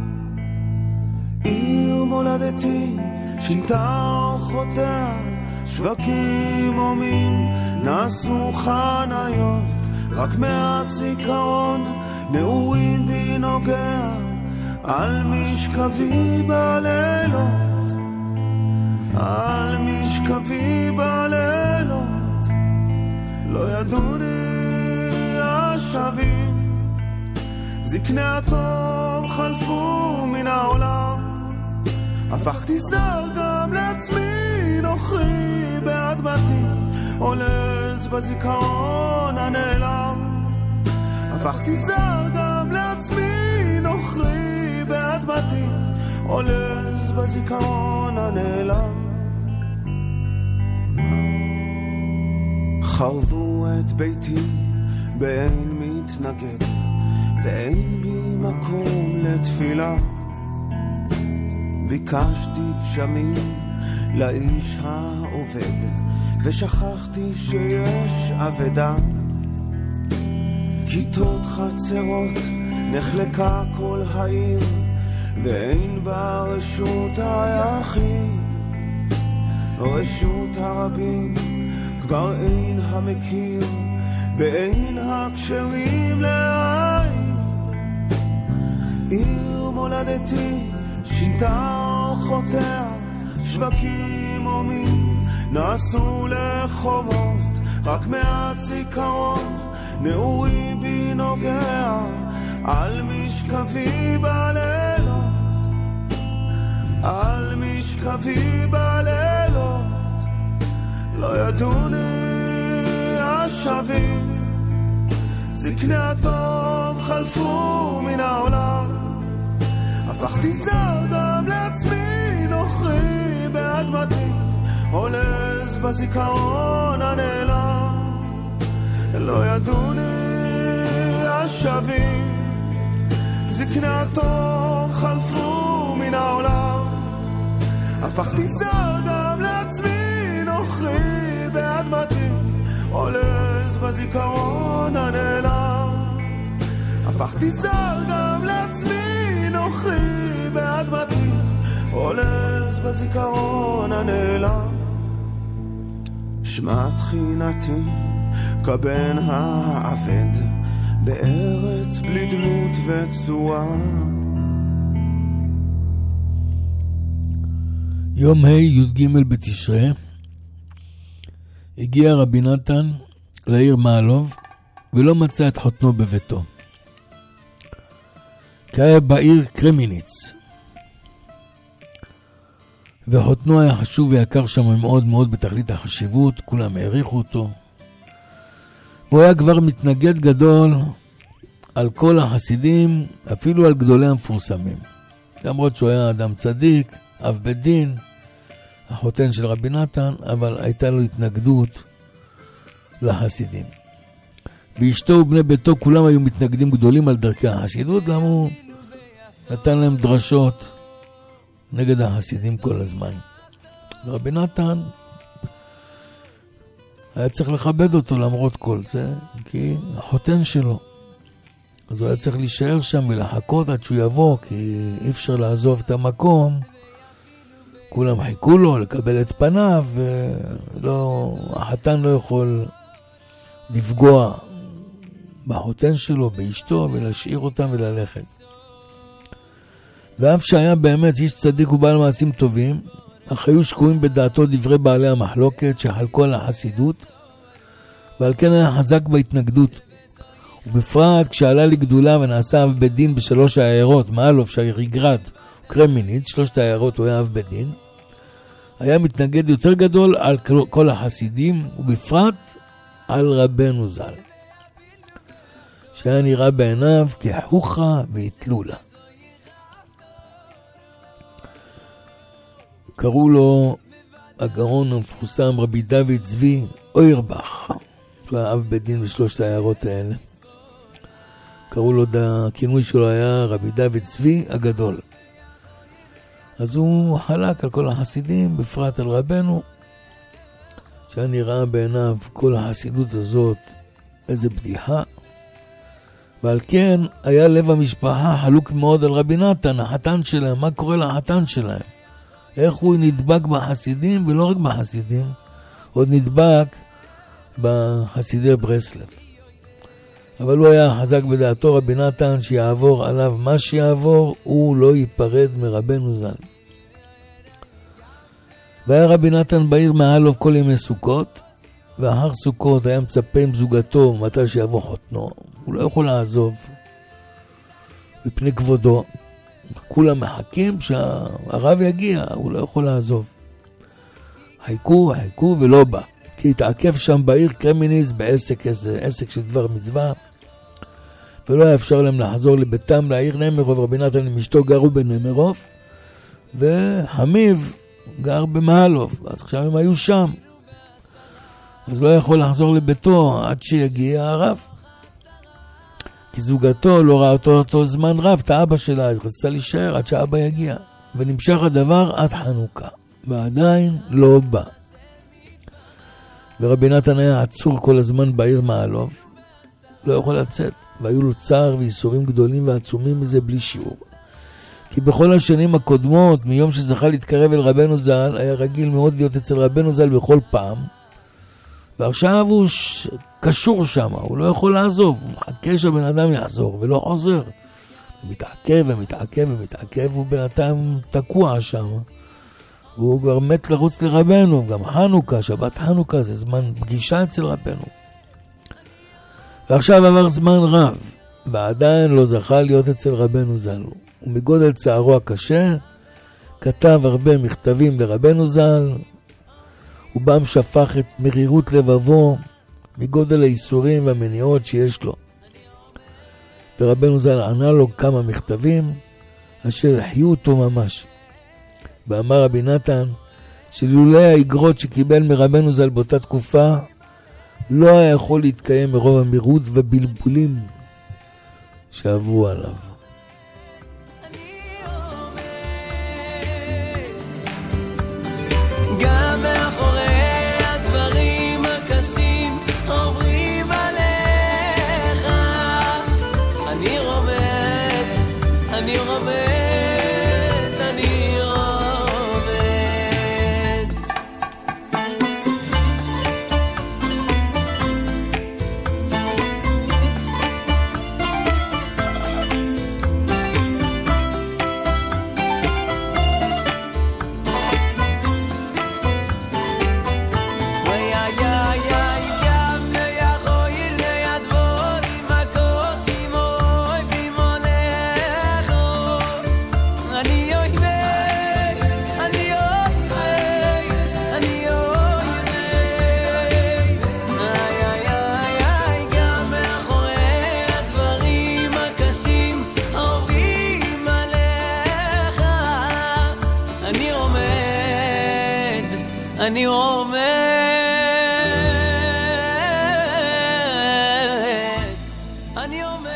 E: עיר מולדתי שינתה אורחותיה, שווקים הומים נעשו חניות, רק מעט זיכרון נעורים בי נוגע, על משכבי בלילות, על משכבי בלילות, לא ידעוני השבים, זקני הטוב חלפו מן העולם, הפכתי זר גם לעצמי, נוחי באדמתי, עולז בזיכרון הנעלם, הפכתי זר גם לעצמי, נוחי באדמתי, עולז בזיכרון הנעלם. חרבו את ביתי באין מתנגד, ואין בי מקום לתפילה, ביקשתי גשמים לאיש העובד, ושכחתי שיש אבדה, כיתות חצרות נחלקה כל העיר, ואין בה רשות היחיד, רשות הרבים כבר אין המכיר, ואין הקשרים לעין. עיר מולדתי שינתה אורחותיה, שווקים הומים נעשו לחומות, רק מעט זיכרון נעורי בי נוגע, על משכבי בלילות, על משכבי בלילות, לא ידעוני השבים, זקני הטוב חלפו מן העולם, הפכתי זר גם לעצמי, נוחי באדמתי, עולז בזיכרון הנעלם, לא ידעוני השבים, זקני הטוב חלפו מן העולם, הפכתי זר גם לעצמי, נוחי באדמתי, עולז בזיכרון הנעלם, הפכתי זר גם לעצמי, נוחי באדמתי, עולז בזיכרון הנעלם. שמע תחינתי כבן העבד, בארץ בלי דמות וצורה.
B: יום ה' י"ג בתשרי הגיע רבי נתן לעיר מעלוב ולא מצא את חותנו בביתו, כי היה בעיר קרמיניץ, וחותנו היה חשוב ויקר שם מאוד מאוד בתכלית החשיבות, כולם העריכו אותו. הוא היה כבר מתנגד גדול על כל החסידים, אפילו על גדולי המפורסמים, למרות שהוא היה אדם צדיק, אב בית דין, החותן של רבי נתן, אבל הייתה לו התנגדות לחסידים. ואשתו ובני ביתו כולם היו מתנגדים גדולים על דרכי החסידות, למה הוא נתן להם דרשות נגד החסידים כל הזמן. ורבי נתן היה צריך לכבד אותו למרות כל זה, כי החותן שלו. אז הוא היה צריך להישאר שם ולחכות עד שהוא יבוא, כי אי אפשר לעזוב את המקום. כולם חיכו לו לקבל את פניו, ולא, החתן לא יכול לפגוע בחותן שלו, באשתו, ולהשאיר אותם וללכת. ואף שהיה באמת איש צדיק ובעל מעשים טובים, אך היו שקועים בדעתו דברי בעלי המחלוקת שחלקו על החסידות, ועל כן היה חזק בהתנגדות. ובפרט כשעלה לגדולה ונעשה אב בית דין בשלוש העיירות, מעלוב, שריגרד וקרמיניץ, שלושת העיירות הוא היה אב בית דין, היה מתנגד יותר גדול על כל החסידים, ובפרט על רבנו ז"ל, שהיה נראה בעיניו כחוכה והתלולה. קראו לו הגאון המפורסם רבי דוד צבי אוירבך, שהוא היה אב בית דין בשלושת העיירות האלה. קראו לו, הכינוי שלו היה רבי דוד צבי הגדול. אז הוא חלק על כל החסידים, בפרט על רבנו, שהיה נראה בעיניו כל החסידות הזאת איזה בדיחה, ועל כן היה לב המשפחה חלוק מאוד על רבי נתן, החתן שלהם. מה קורה לחתן שלהם? איך הוא נדבק בחסידים, ולא רק בחסידים, עוד נדבק בחסידי ברסלב. אבל הוא היה חזק בדעתו רבי נתן שיעבור עליו מה שיעבור, הוא לא ייפרד מרבנו ז"ל. והיה רבי נתן בעיר מעלוב כל ימי סוכות, ואחר סוכות היה מצפה עם זוגתו מתי שיבוא חותנו. הוא לא יכול לעזוב מפני כבודו. כולם מחכים שהרב יגיע, הוא לא יכול לעזוב. חיכו, חיכו ולא בא. כי התעכב שם בעיר קרמיניץ בעסק, איזה עסק של דבר מצווה, ולא היה אפשר להם לחזור לביתם לעיר נמרוב. רבי נתן עם אשתו גרו בנמרוב, וחמיב גר במעלוב, אז עכשיו הם היו שם. אז לא יכול לחזור לביתו עד שיגיע הרב. כי זוגתו לא ראה אותו, אותו זמן רב, את האבא שלה, אז רצתה להישאר עד שהאבא יגיע. ונמשך הדבר עד חנוכה, ועדיין לא בא. ורבי נתן היה עצור כל הזמן בעיר מעלוב, לא יכול לצאת, והיו לו צער ואיסורים גדולים ועצומים מזה בלי שיעור. כי בכל השנים הקודמות, מיום שזכה להתקרב אל רבנו ז"ל, היה רגיל מאוד להיות אצל רבנו ז"ל בכל פעם, ועכשיו הוא ש... קשור שם, הוא לא יכול לעזוב, הוא מחכה שהבן אדם יעזור ולא חוזר. הוא מתעכב ומתעכב ומתעכב, הוא בינתיים תקוע שם. והוא כבר מת לרוץ לרבנו, גם חנוכה, שבת חנוכה זה זמן פגישה אצל רבנו. ועכשיו עבר זמן רב, ועדיין לא זכה להיות אצל רבנו ז"ל. ומגודל צערו הקשה, כתב הרבה מכתבים לרבנו ז"ל, ובם שפך את מרירות לבבו, מגודל האיסורים והמניעות שיש לו. ורבנו ז"ל ענה לו כמה מכתבים, אשר החיו אותו ממש. ואמר רבי נתן, שלולא האגרות שקיבל מרבנו ז"ל באותה תקופה, לא היה יכול להתקיים מרוב המרירות ובלבולים שעברו עליו.
F: גם מאחורי הדברים הקשים עוברים עליך, אני רובד, אני רובד, אני רובד. אני עומד, אני עומד.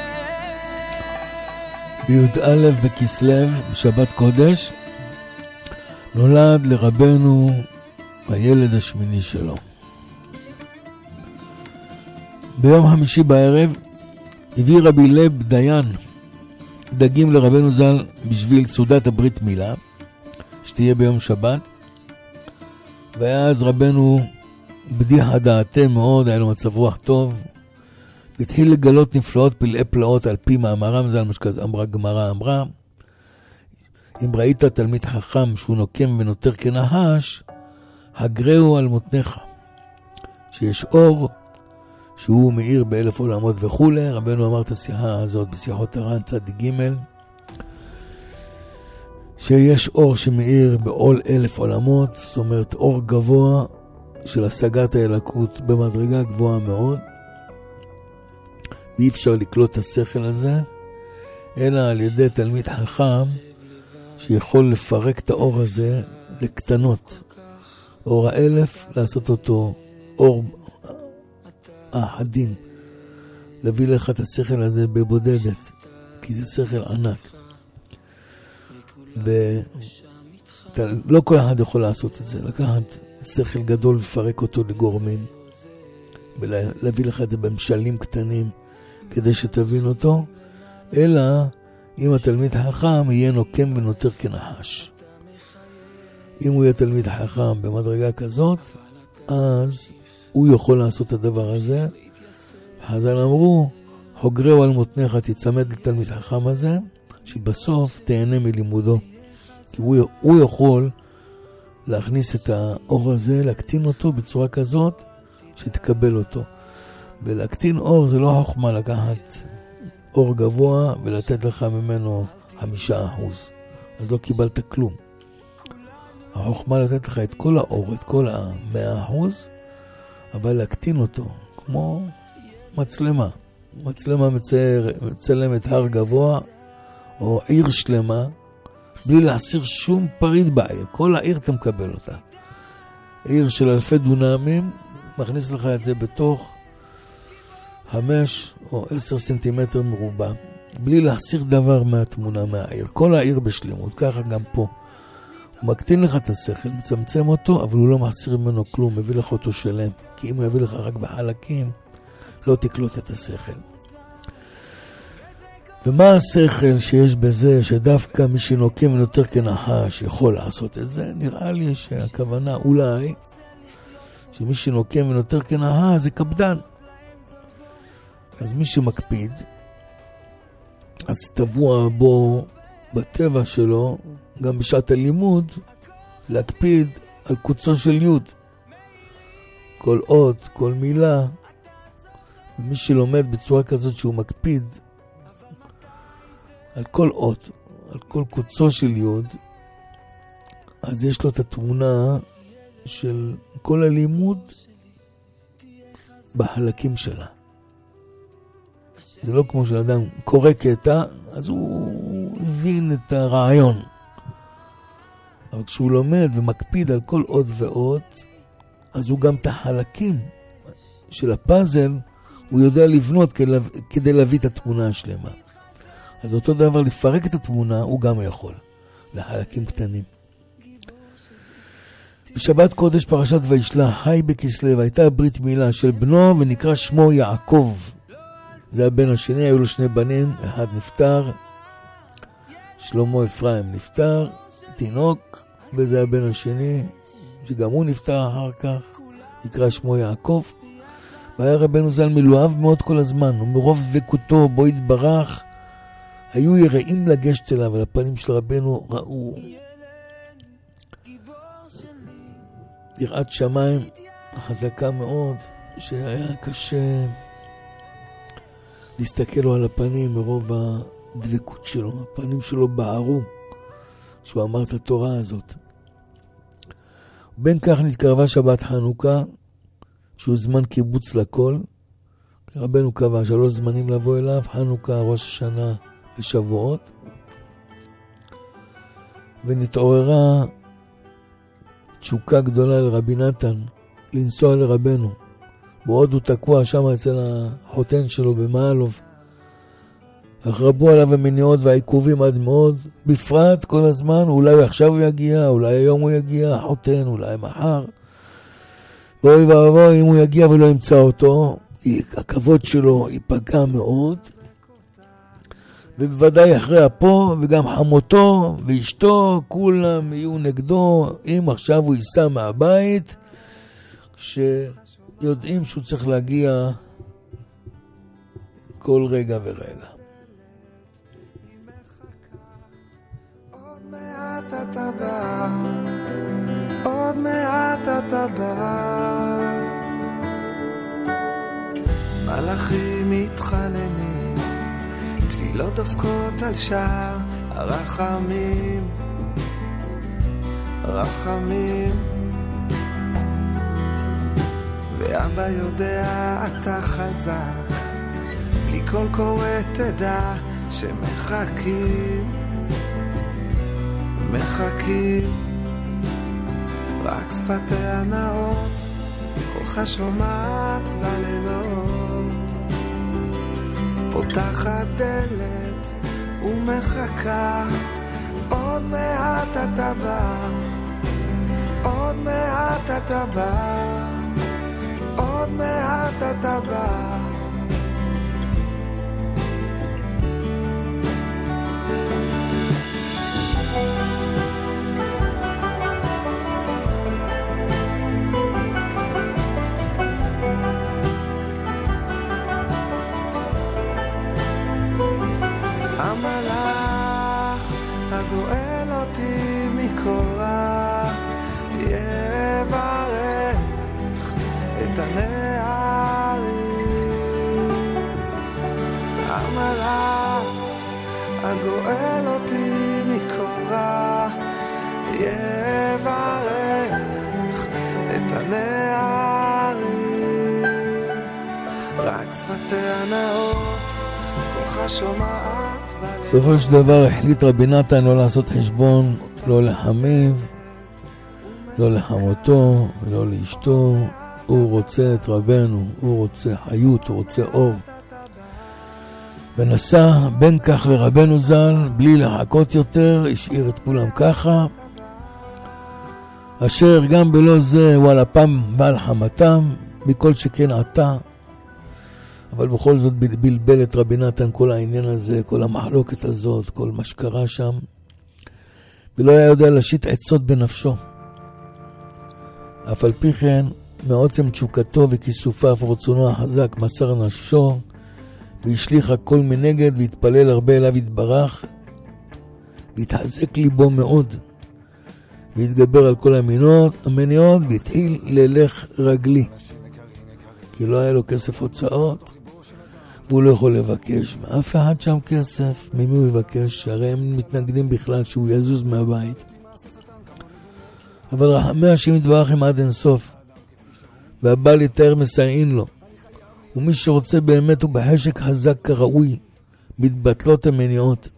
B: בי"א בכסלו, בשבת קודש, נולד לרבנו הילד השמיני שלו. ביום חמישי בערב הביא רבי לב דיין דגים לרבנו ז"ל בשביל סעודת הברית מילה, שתהיה ביום שבת. ואז רבנו בדיחה דעתה מאוד, היה לו מצב רוח טוב, והתחיל לגלות נפלאות פלאי פלאות על פי מאמרם ז"ל, מה שאמרה גמרא אמרה, אם ראית תלמיד חכם שהוא נוקם ונותר כנחש, הגרהו על מותניך, שיש אור שהוא מאיר באלף עולמות וכו'. רבנו אמר את השיחה הזאת בשיחות הר"ן צד ג', שיש אור שמאיר בעול אלף עולמות, זאת אומרת אור גבוה של השגת האלוקות במדרגה גבוהה מאוד, ואי אפשר לקלוט את השכל הזה אלא על ידי תלמיד חכם שיכול לפרק את האור הזה לקטנות, אור האלף, לעשות אותו אור אחדים, להביא לך את השכל הזה בבודדת, כי זה שכל ענק, ולא כל אחד יכול לעשות את זה, לקחת שכל גדול ולפרק אותו לגורמים ולהביא לך את זה במשלים קטנים כדי שתבין אותו, אלא אם התלמיד חכם יהיה נוקם ונותר כנחש. אם הוא יהיה תלמיד חכם במדרגה כזאת, אז הוא יכול לעשות את הדבר הזה. חז"ל אמרו, חוגרהו על מותניך, תצמד לתלמיד חכם הזה, שבסוף תהנה מלימודו. כי הוא, הוא יכול להכניס את האור הזה, להקטין אותו בצורה כזאת שתקבל אותו. ולהקטין אור זה לא חוכמה לקחת אור גבוה ולתת לך ממנו חמישה אחוז. אז לא קיבלת כלום. החוכמה לתת לך את כל האור, את כל המאה אחוז, אבל להקטין אותו, כמו מצלמה. מצלמה מצייר, מצלמת הר גבוה, או עיר שלמה, בלי להסיר שום פריט בעיר. כל העיר אתה מקבל אותה. עיר של אלפי דונמים, מכניס לך את זה בתוך חמש או עשר סנטימטר מרובע, בלי להסיר דבר מהתמונה מהעיר. כל העיר בשלמות, ככה גם פה. הוא מקטין לך את השכל, מצמצם אותו, אבל הוא לא מחסיר ממנו כלום, מביא לך אותו שלם. כי אם הוא יביא לך רק בחלקים, לא תקלוט את השכל. ומה השכל שיש בזה, שדווקא מי שנוקם יותר כנחש יכול לעשות את זה? נראה לי שהכוונה אולי, שמי שנוקם יותר כנחש זה קפדן. אז מי שמקפיד, אז טבוע בו בטבע שלו, גם בשעת הלימוד, להקפיד על קוצו של יוד. כל אות, כל מילה, ומי שלומד בצורה כזאת שהוא מקפיד על כל אות, על כל קוצו של יוד, אז יש לו את התמונה של כל הלימוד בחלקים שלה. זה לא כמו שאדם קורא קטע, אז הוא הבין את הרעיון. אבל כשהוא לומד ומקפיד על כל אות ואות, אז הוא גם את החלקים של הפאזל, הוא יודע לבנות כדי להביא את התמונה השלמה. אז אותו דבר, לפרק את התמונה, הוא גם יכול, לחלקים קטנים. בשבת קודש פרשת וישלח, חי בכסלו, הייתה ברית מילה של בנו, ונקרא שמו יעקב. זה הבן השני, היו לו שני בנים, אחד נפטר, שלמה אפרים נפטר, תינוק, וזה הבן השני, שגם הוא נפטר אחר כך, נקרא שמו יעקב. והיה רבנו ז"ל מלואב מאוד כל הזמן, ומרוב דבקותו בו התברך, היו יראים לגשת אליו, על הפנים של רבנו ראו יראת שמיים חזקה מאוד, שהיה קשה להסתכל לו על הפנים מרוב הדבקות שלו. הפנים שלו בערו שהוא אמר את התורה הזאת. בין כך נתקרבה שבת חנוכה, שהוא זמן קיבוץ לכל. רבנו קבע שלוש זמנים לבוא אליו, חנוכה, ראש השנה ושבועות. ונתעוררה תשוקה גדולה לרבי נתן לנסוע לרבנו. ועוד הוא תקוע שם אצל החותן שלו במעלוב. אך רבו עליו המניעות והעיכובים עד מאוד, בפרט כל הזמן, אולי עכשיו הוא יגיע, אולי היום הוא יגיע, החותן, אולי מחר. ואוי ואבוי, אם הוא יגיע ולא ימצא אותו, הכבוד שלו ייפגע מאוד. ובוודאי אחרי אפו, וגם חמותו ואשתו, כולם יהיו נגדו, אם עכשיו הוא ייסע מהבית, שיודעים שהוא צריך להגיע כל רגע ורגע.
D: עוד מעט אתה בא, עוד מעט אתה בא, מלאכים מתחננים, תפילות דופקות על שער הרחמים, רחמים, ואבא יודע אתה חזק, בלי כל קורא תדע שמחכים, מחכים, רק שפתיה נאות, קולך שומעת בלילות, פותחת דלת ומחכה, עוד מעט אתה בא, עוד מעט אתה בא, עוד מעט אתה בא. יברך את הנערים, רק שפתיה נאות כולך שומעת בלב.
B: בסופו של דבר החליט רבי נתן לא לעשות חשבון, לא לחמב, לא לחמותו ולא לאשתו. הוא רוצה את רבנו, הוא רוצה חיות, הוא רוצה אור. ונסע בין כך לרבנו ז"ל, בלי לחכות יותר, השאיר את כולם ככה. אשר גם בלא זה הוא על אפם ועל חמתם, מכל שכן עתה. אבל בכל זאת בלבל את רבי נתן כל העניין הזה, כל המחלוקת הזאת, כל מה שקרה שם. ולא היה יודע להשית עצות בנפשו. אף על פי כן, מעוצם תשוקתו וכיסופיו ורצונו החזק מסר נפשו, והשליך הכל מנגד והתפלל הרבה אליו יתברך, והתחזק ליבו מאוד, והתגבר על כל המינות, המניעות, והתחיל ללך רגלי. כי לא היה לו כסף הוצאות, והוא לא יכול לבקש מאף אחד שם כסף. ממי הוא יבקש? הרי הם מתנגדים בכלל שהוא יזוז מהבית. אבל רחמי השם יתברך הם עד אינסוף, והבעל יתאר מסייעין לו. ומי שרוצה באמת הוא בחשק חזק כראוי, מתבטלות המניעות.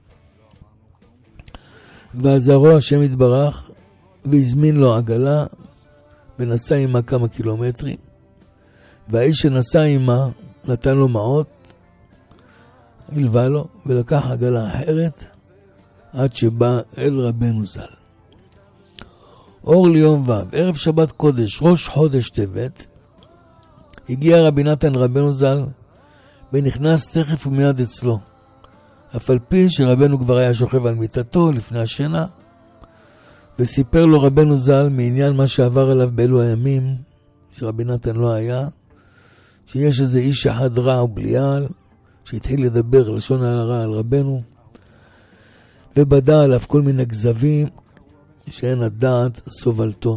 B: ועזרו השם יתברך, והזמין לו עגלה, ונסע עמה כמה קילומטרים. והאיש שנסע עמה, נתן לו מעות, הלווה לו, ולקח עגלה אחרת, עד שבא אל רבנו ז"ל. אור ליום ו', ערב שבת קודש, ראש חודש טבת, הגיע רבי נתן רבנו ז"ל, ונכנס תכף ומיד אצלו. אף על פי שרבנו כבר היה שוכב על מיטתו לפני השינה, וסיפר לו רבנו ז"ל מעניין מה שעבר עליו באלו הימים, שרבי נתן לא היה, שיש איזה איש אחד רע ובליעל, שהתחיל לדבר לשון הרע על רבנו, ובדע עליו כל מיני גזבים, שאין הדעת סובלתו.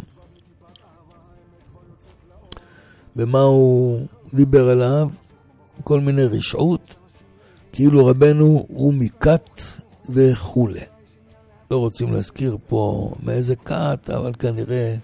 B: ומה הוא דיבר עליו? כל מיני רשעות, כאילו רבנו הוא מקט וכו'. לא רוצים להזכיר פה מאיזה קט, אבל כנראה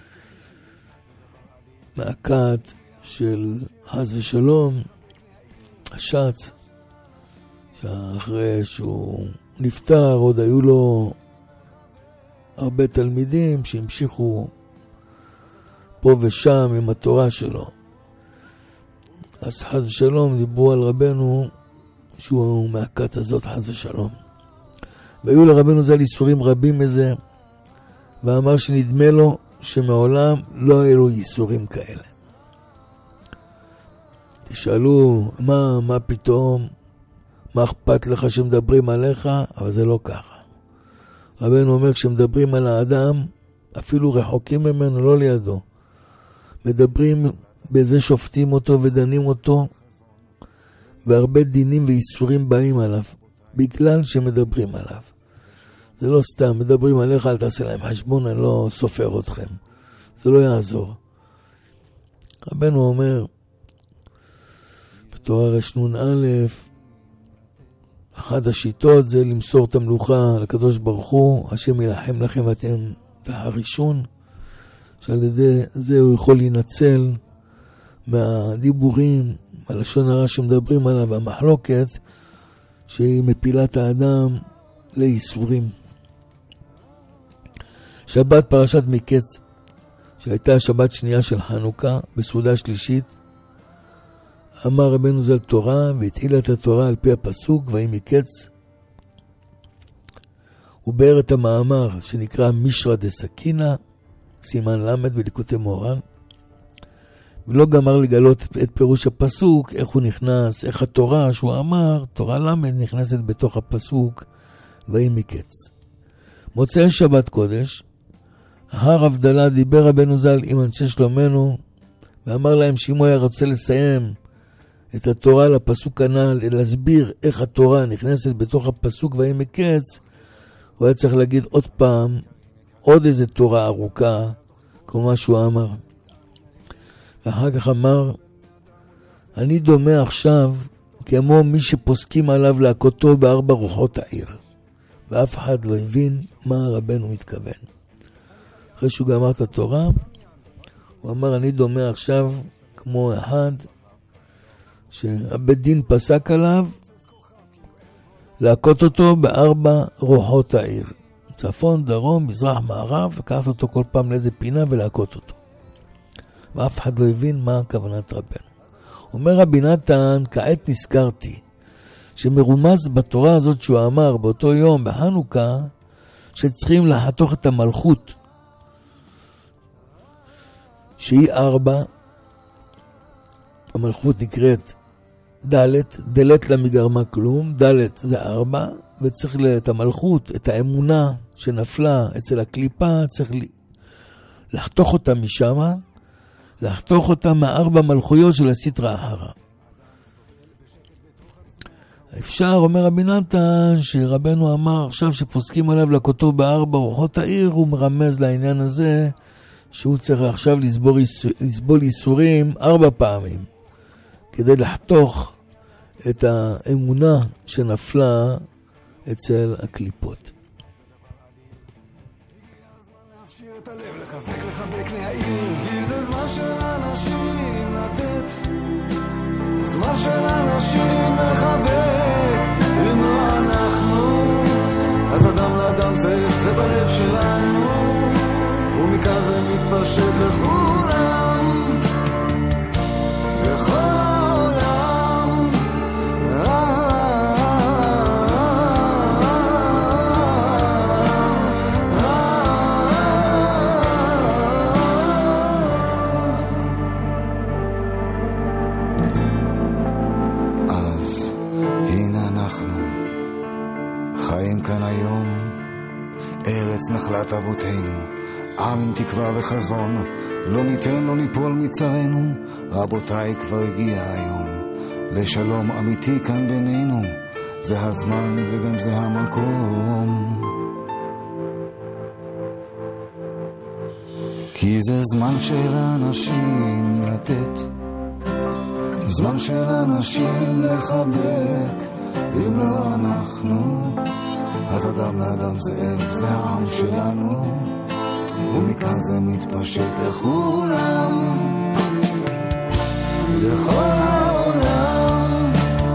B: מהקט של חס ושלום, השץ, שאחרי שהוא נפטר עוד היו לו הרבה תלמידים שהמשיכו פה ושם עם התורה שלו. אז חס ושלום דיברו על רבנו שהוא מהכת הזאת חס ושלום. והיו לרבנו ז"ל איסורים רבים מזה, ואמר שנדמה לו שמעולם לא היו לו איסורים כאלה. תשאלו, מה, מה פתאום? מה אכפת לך שמדברים עליך? אבל זה לא ככה. רבנו אומר, כשמדברים על האדם, אפילו רחוקים ממנו, לא לידו. מדברים בזה, שופטים אותו ודנים אותו, והרבה דינים ואיסורים באים עליו, בגלל שמדברים עליו. זה לא סתם, מדברים עליך, אל תעשה להם חשבון, אני לא סופר אתכם. זה לא יעזור. רבנו אומר, בתורה רשנון א', אחת השיטות זה למסור את המלוכה לקדוש ברוך הוא, השם ילחם לכם ואתם תחרישון, שעל ידי זה הוא יכול להינצל מהדיבורים, הלשון הרע שמדברים עליו, המחלוקת שהיא מפילה את האדם לאיסורים. שבת פרשת מקץ, שהייתה השבת שנייה של חנוכה, בסעודה שלישית, אמר רבנו ז"ל תורה, והתחילה את התורה על פי הפסוק, ויהי מקץ. הוא באר את המאמר שנקרא מישרא דסכינא, סימן למד בליקוטי מוהר"ן, ולא גמר לגלות את פירוש הפסוק, איך הוא נכנס, איך התורה שהוא אמר, תורה למד נכנסת בתוך הפסוק, ויהי מקץ. מוצאי שבת קודש, הר הבדלה דיבר רבנו ז"ל עם אנשי שלומנו, ואמר להם שאם הוא היה רוצה לסיים את התורה לפסוק הנ"ל, להסביר איך התורה נכנסת בתוך הפסוק ויהי מקץ, הוא היה צריך להגיד עוד פעם, עוד איזה תורה ארוכה, כמו מה שהוא אמר. ואחר כך אמר, אני דומה עכשיו כמו מי שפוסקים עליו להכותו בארבע רוחות העיר. ואף אחד לא הבין מה רבנו מתכוון. אחרי שהוא גמר את התורה, הוא אמר, אני דומה עכשיו כמו אחד שהבית דין פסק עליו להכות אותו בארבע רוחות העיר. צפון, דרום, מזרח, מערב, לקחת אותו כל פעם לאיזה פינה ולהכות אותו. ואף אחד לא הבין מה כוונת רבנו. אומר רבי נתן, כעת נזכרתי, שמרומז בתורה הזאת שהוא אמר באותו יום בחנוכה, שצריכים לחתוך את המלכות, שהיא ארבע, המלכות נקראת דלת, דלת לה מגרמה כלום, דלת זה ארבע, וצריך את המלכות, את האמונה שנפלה אצל הקליפה, צריך לחתוך אותה משם, לחתוך אותה מארבע מלכויות של הסטרה אחרה. אפשר, אומר רבי נתן, שרבנו אמר עכשיו שפוסקים עליו לכותו בארבע רוחות העיר, הוא מרמז לעניין הזה, שהוא צריך עכשיו לסבול, לסבול איסורים ארבע פעמים, כדי לחתוך את האמונה שנפלה אצל הקליפות.
E: את הלב, לחזק, לחבק, להעיר, כי זה זמן של אנשים לתת, זמן של אנשים לחבק, אם לא אנחנו, אז אדם לאדם זה, זה בלב שלנו, ומכאן זה מתפשט לכולם, לכל העולם. אז הנה אנחנו חיים כאן היום, ארץ נחלת אבותינו, עם עם תקווה וחזון, לא ניתן לא ניפול מצרנו. רבותיי, כבר הגיע היום לשלום אמיתי כאן בינינו, זה הזמן וגם זה המקום, כי זה זמן של אנשים לתת, זמן של אנשים לחבק, אם לא אנחנו, אז אדם לאדם זאב, זה העם שלנו, ומכאן זה מתפשט לכולם, לכל העולם.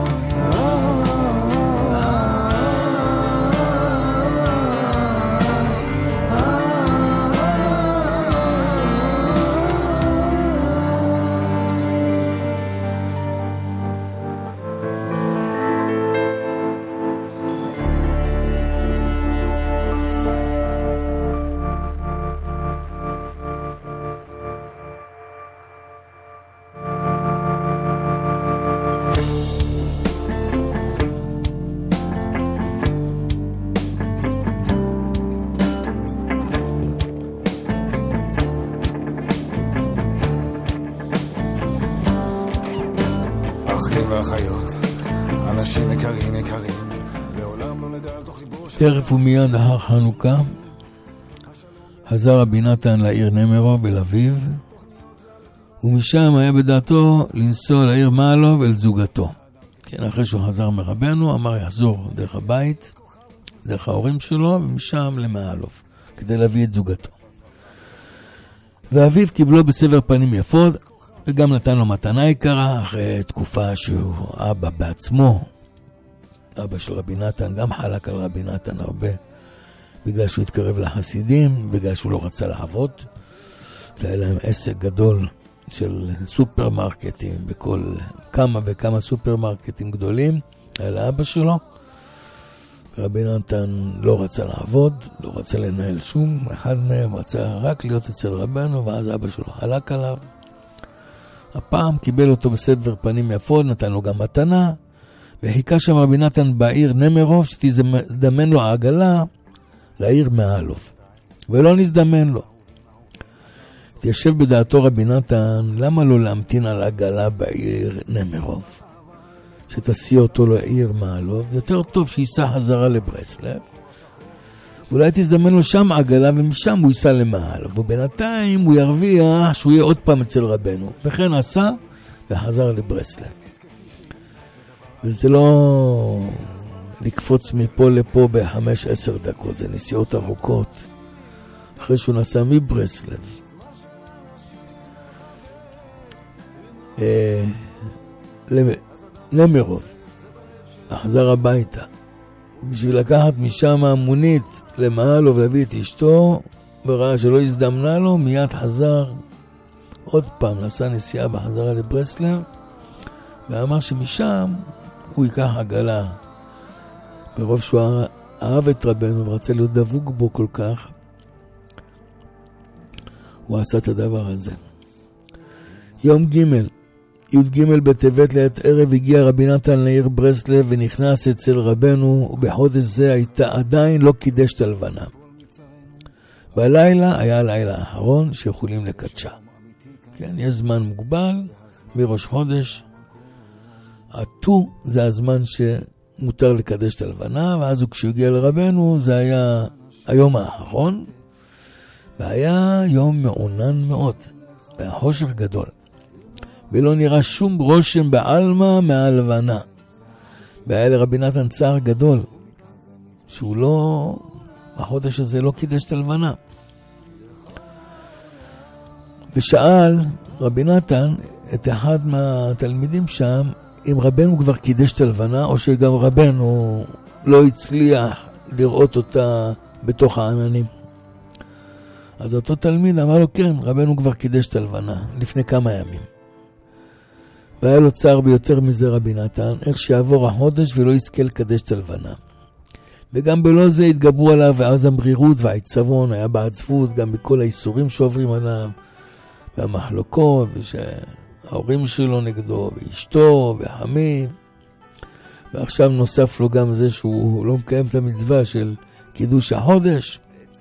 E: אנשים יקרים יקרים, לעולם לא נדע על תוך ליבו של...
B: תכף ומיד אחר חנוכה חזר רבי נתן לעיר נמרוב אל אביו, ומשם היה בדעתו לנסוע לעיר מעלוב אל זוגתו. כן, אחרי שהוא חזר מרבנו, אמר יחזור דרך הבית, דרך ההורים שלו, ומשם למעלוב, כדי להביא את זוגתו. ואביו קיבלו בסבר פנים יפות, וגם נתן לו מתנה יקרה, אחרי תקופה שהוא אבא בעצמו, אבא של רבי נתן, גם חלק על רבי נתן הרבה, בגלל שהוא התקרב לחסידים, בגלל שהוא לא רצה לעבוד. היה להם עסק גדול של סופרמרקטים, בכל כמה וכמה סופרמרקטים גדולים, היה לאבא שלו. רבי נתן לא רצה לעבוד, לא רצה לנהל שום, אחד מהם רצה רק להיות אצל רבנו, ואז אבא שלו חלק עליו. הפעם קיבל אותו בסבר פנים יפות, נתן לו גם מתנה, וחיכה שם רבי נתן בעיר נמרוב, שתזדמן לו העגלה לעיר מעלוב, ולא נזדמן לו. תיישב בדעתו רבי נתן, למה לא להמתין על העגלה בעיר נמרוב? שתסיע אותו לעיר מעלוב, יותר טוב שיסע חזרה לברסלב, אולי תזדמן לו שם עגלה, ומשם הוא ייסע למעלוב, ובינתיים הוא ירוויח שהוא יהיה עוד פעם אצל רבנו. וכן עשה, וחזר לברסלב. וזה לא, לקפוץ מפה לפה בחמש עשר דקות, זה נסיעות ארוכות, אחרי שהוא נסע מברסלב. אה, לנמרוב, לחזר הביתה, בשביל לקחת משם מונית למעלוב להביא את אשתו, וראה שלא הזדמנה לו, מיד חזר, עוד פעם נסע נסיעה בחזרה לברסלב, ואמר שמשם הוא ייקח עגלה, ברוב שהוא אהב את רבנו ורצה להיות דבוק בו כל כך, הוא עשה את הדבר הזה. יום ג' י' ג' בטבת לעת ערב הגיע רבי נתן לעיר ברסלב ונכנס אצל רבנו, ובחודש זה הייתה עדיין לא קידש את הלבנה. בלילה היה הלילה האחרון שיכולים לקדשה. כן, יש זמן מוגבל מראש חודש. הט"ו זה הזמן שמותר לקדש את הלבנה, ואז כשהוא הגיע לרבנו זה היה היום האחרון, והיה יום מעונן מאוד, והיה חושך גדול. ולא נראה שום רושם בעלמה מהלבנה. והיה לרבי נתן צער גדול, שהוא לא, החודש הזה לא קידש את הלבנה. ושאל רבי נתן את אחד מהתלמידים שם, אם רבנו כבר קידש את הלבנה, או שגם רבנו לא הצליח לראות אותה בתוך העננים. אז אותו תלמיד אמר לו, כן, רבנו כבר קידש את הלבנה, לפני כמה ימים. והיה לו צער ביותר מזה רבי נתן, איך שיעבור החודש ולא יזכה לקדש את הלבנה. וגם בלא זה התגברו עליו, ואז המרירות והעצבון, היה בעצבות, גם בכל האיסורים שעוברים עליו, והמחלוקות, ושההורים שלו נגדו, ואשתו, וחמי. ועכשיו נוסף לו גם זה שהוא לא מקיים את המצווה של קידוש החודש.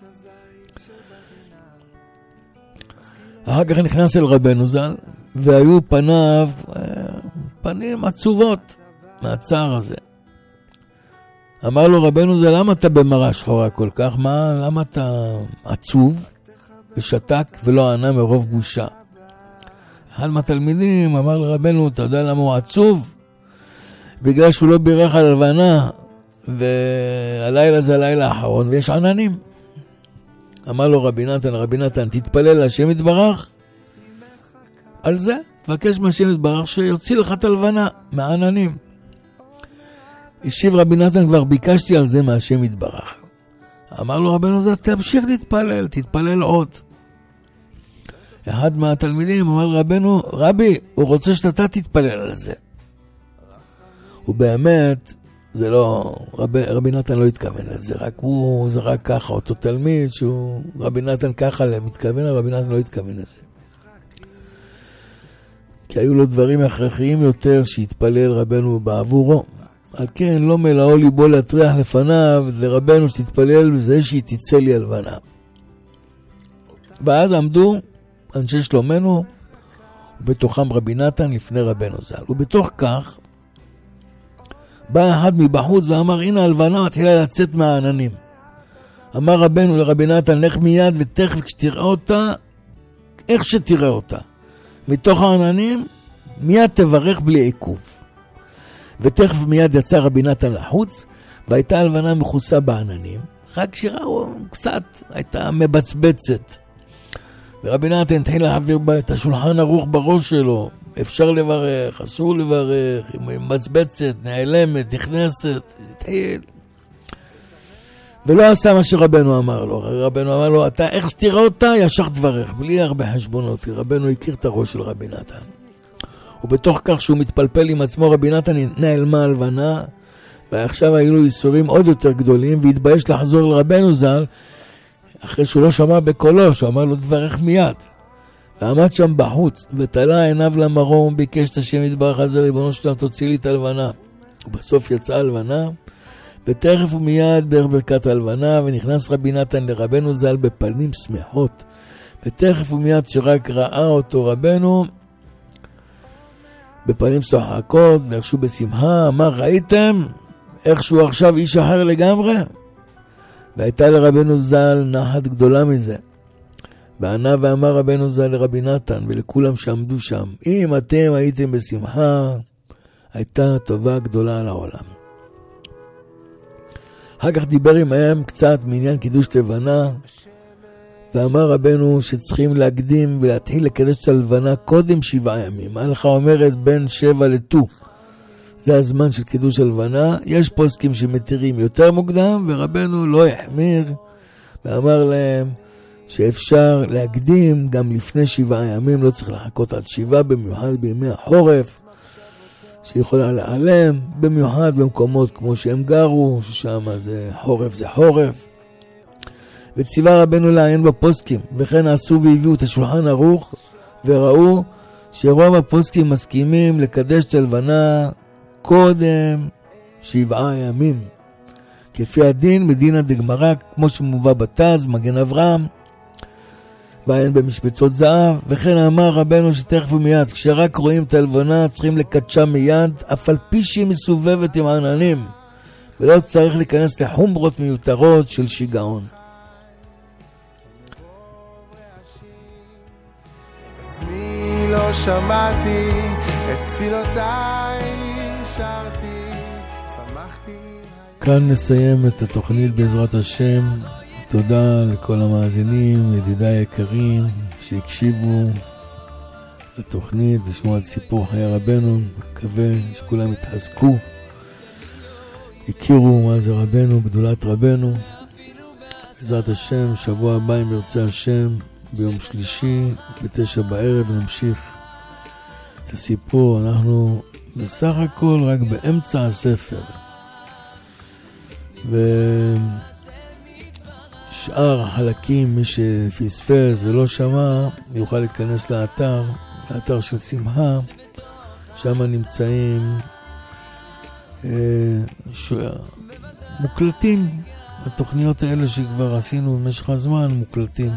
B: אחר כך נכנס אל רבנו ז"ל, והיו פניו, פנים עצובות מהצער הזה. אמר לו רבנו ז"ל, למה אתה במראה שחורה כל כך? מה, למה אתה עצוב ושתק ולא ענה מרוב בושה? אחד מהתלמידים אמר לרבנו, אתה יודע למה הוא עצוב? בגלל שהוא לא בירך על הלבנה, והלילה זה הלילה האחרון ויש עננים. אמר לו רבי נתן, רבי נתן, תתפלל להשם יתברך על זה, תבקש מהשם יתברך שיוציא לך את הלבנה מהעננים. השיב רבי נתן, כבר ביקשתי על זה מהשם יתברך. אמר לו רבנו זה, תמשיך להתפלל, תתפלל עוד. אחד מהתלמידים אמר רבנו, רבי, הוא רוצה שאתה תתפלל על זה. ובאמת, זה לא, רבי, רבי נתן לא התכוון לזה, רק הוא, זה רק ככה, אותו תלמיד שהוא, רבי נתן ככה מתכוון, רבי נתן לא התכוון לזה. כי היו לו דברים הכרחיים יותר שהתפלל רבנו בעבורו. על כן לא מלאו ליבו להטריח לפניו לרבנו שתתפלל בזה שהיא תצא לי הלבנה. ואז עמדו אנשי שלומנו, ובתוכם רבי נתן לפני רבנו ז"ל. ובתוך כך בא אחד מבחוץ ואמר, הנה הלבנה מתחילה לצאת מהעננים. אמר רבנו לרבי נתן, לך מיד ותכף כשתראה אותה, איך שתראה אותה, מתוך העננים, מיד תברך בלי עיכוב. ותכף מיד יצא רבי נתן לחוץ, והייתה הלבנה מכוסה בעננים, רק שראו קצת, הייתה מבצבצת. ורבי נתן התחיל להעביר בה את השולחן ערוך בראש שלו, אפשר לברך, אסור לברך, היא מבצבצת, נעלמת, נכנסת, התחיל. ולא עשה מה שרבנו אמר לו, רבנו אמר לו, אתה איך שתראה אותה, ישר תברך, בלי הרבה חשבונות, כי רבנו הכיר את הראש של רבי נתן. ובתוך כך שהוא מתפלפל עם עצמו, רבי נתן נעלמה הלבנה, ועכשיו היו לו איסורים עוד יותר גדולים, והתבייש לחזור לרבנו ז"ל, אחרי שהוא לא שמע בקולו, שהוא אמר לו תברך מיד. ועמד שם בחוץ, ותלה עיניו למרום, ביקש את השם יתברך על זה, ריבונו שלם תוציא לי את הלבנה. ובסוף יצאה הלבנה, ותכף ומיד בערך ברכת הלבנה, ונכנס רבי נתן לרבנו ז"ל בפנים שמחות. ותכף ומיד שרק ראה אותו רבנו, בפנים שוחקות, והרשו בשמחה, אמר, ראיתם איך שהוא עכשיו איש אחר לגמרי? והייתה לרבנו ז"ל נחת גדולה מזה. וענה ואמר רבנו ז"ל לרבי נתן ולכולם שעמדו שם, אם אתם הייתם בשמחה, הייתה טובה גדולה על העולם. אחר כך דיבר עמהם קצת מעניין קידוש לבנה, ואמר רבנו שצריכים להקדים ולהתחיל לקדש את הלבנה קודם שבעה ימים. ההלכה אומרת בין שבע לט"ו. זה הזמן של קידוש הלבנה. יש פוסקים שמתירים יותר מוקדם, ורבנו לא החמיר, ואמר להם שאפשר להקדים גם לפני שבעה ימים, לא צריך לחכות עד שבעה, במיוחד בימי החורף, שיכולה להיעלם, במיוחד במקומות כמו שהם גרו, ששם זה חורף זה חורף. וציווה רבנו לעיין בפוסקים, וכן עשו והביאו את השולחן ערוך, וראו שרוב הפוסקים מסכימים לקדש את הלבנה קודם שבעה ימים, כפי הדין מדינא דגמרא, כמו שמובא בתז, מגן אברהם, ועיין במשבצות זהב. וכן אמר רבנו שתכף ומיד, כשרק רואים את הלבנה צריכים לקדשה מיד, אף על פי שהיא מסובבת עם עננים, ולא צריך להיכנס לחומרות מיותרות של שיגעון.
D: עצמי לא שמעתי, את תפילותיי שרתי, שמחתי.
B: כאן נסיים את התוכנית בעזרת השם. תודה לכל המאזינים, ידידיי היקרים שהקשיבו לתוכנית, לשמוע את סיפור חיי רבנו. מקווה שכולם יתחזקו, הכירו מה זה רבנו, גדולת רבנו. בעזרת השם, שבוע הבא אם ירצה השם, ביום שלישי בתשע בערב נמשיך את הסיפור. אנחנו בסך הכל רק באמצע הספר, ושאר החלקים מי שפספס ולא שמע יוכל להיכנס לאתר, לאתר של שמחה, שם נמצאים אה, ש... מוקלטים התוכניות האלה שכבר עשינו במשך הזמן, מוקלטים.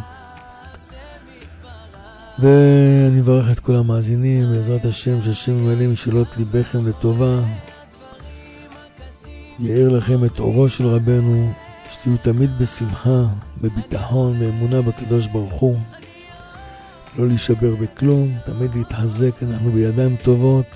B: ואני מברך את כל המאזינים בעזרת השם, שהשם ימלא משאלות ליבכם לטובה, יאיר לכם את אורו של רבנו, שתהיו תמיד בשמחה, בביטחון, באמונה בקדוש ברוך הוא, לא להישבר בכלום, תמיד להתחזק, אנחנו בידיים טובות.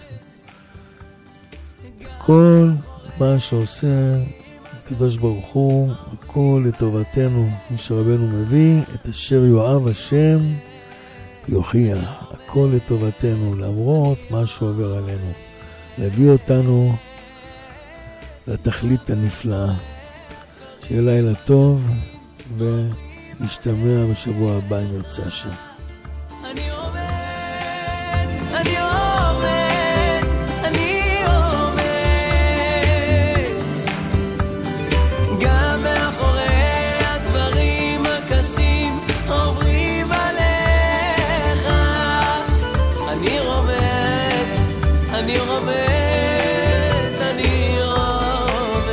B: כל מה שעושה הקדוש ברוך הוא, הכל לטובתנו, מי שרבנו מביא, את אשר יואב השם יוכיח, הכל לטובתנו, למרות מה שעובר עלינו, להביא אותנו לתכלית הנפלאה. שיהיה לילה טוב, ונשתמע בשבוע הבא אם ירצה השם.
F: אני עומד, אני עומד, אני עומד, גם מאחורי הדברים הקשים עוברים עליך. אני רומד, אני רומד, אני רומד.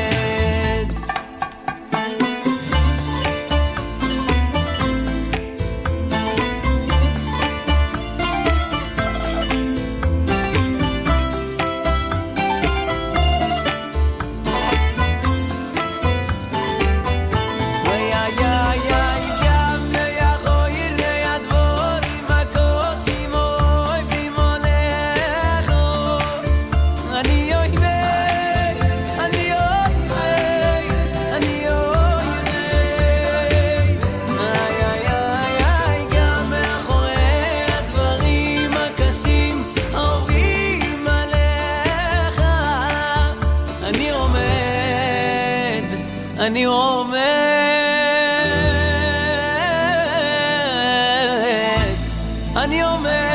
F: אני עומד, אני עומד.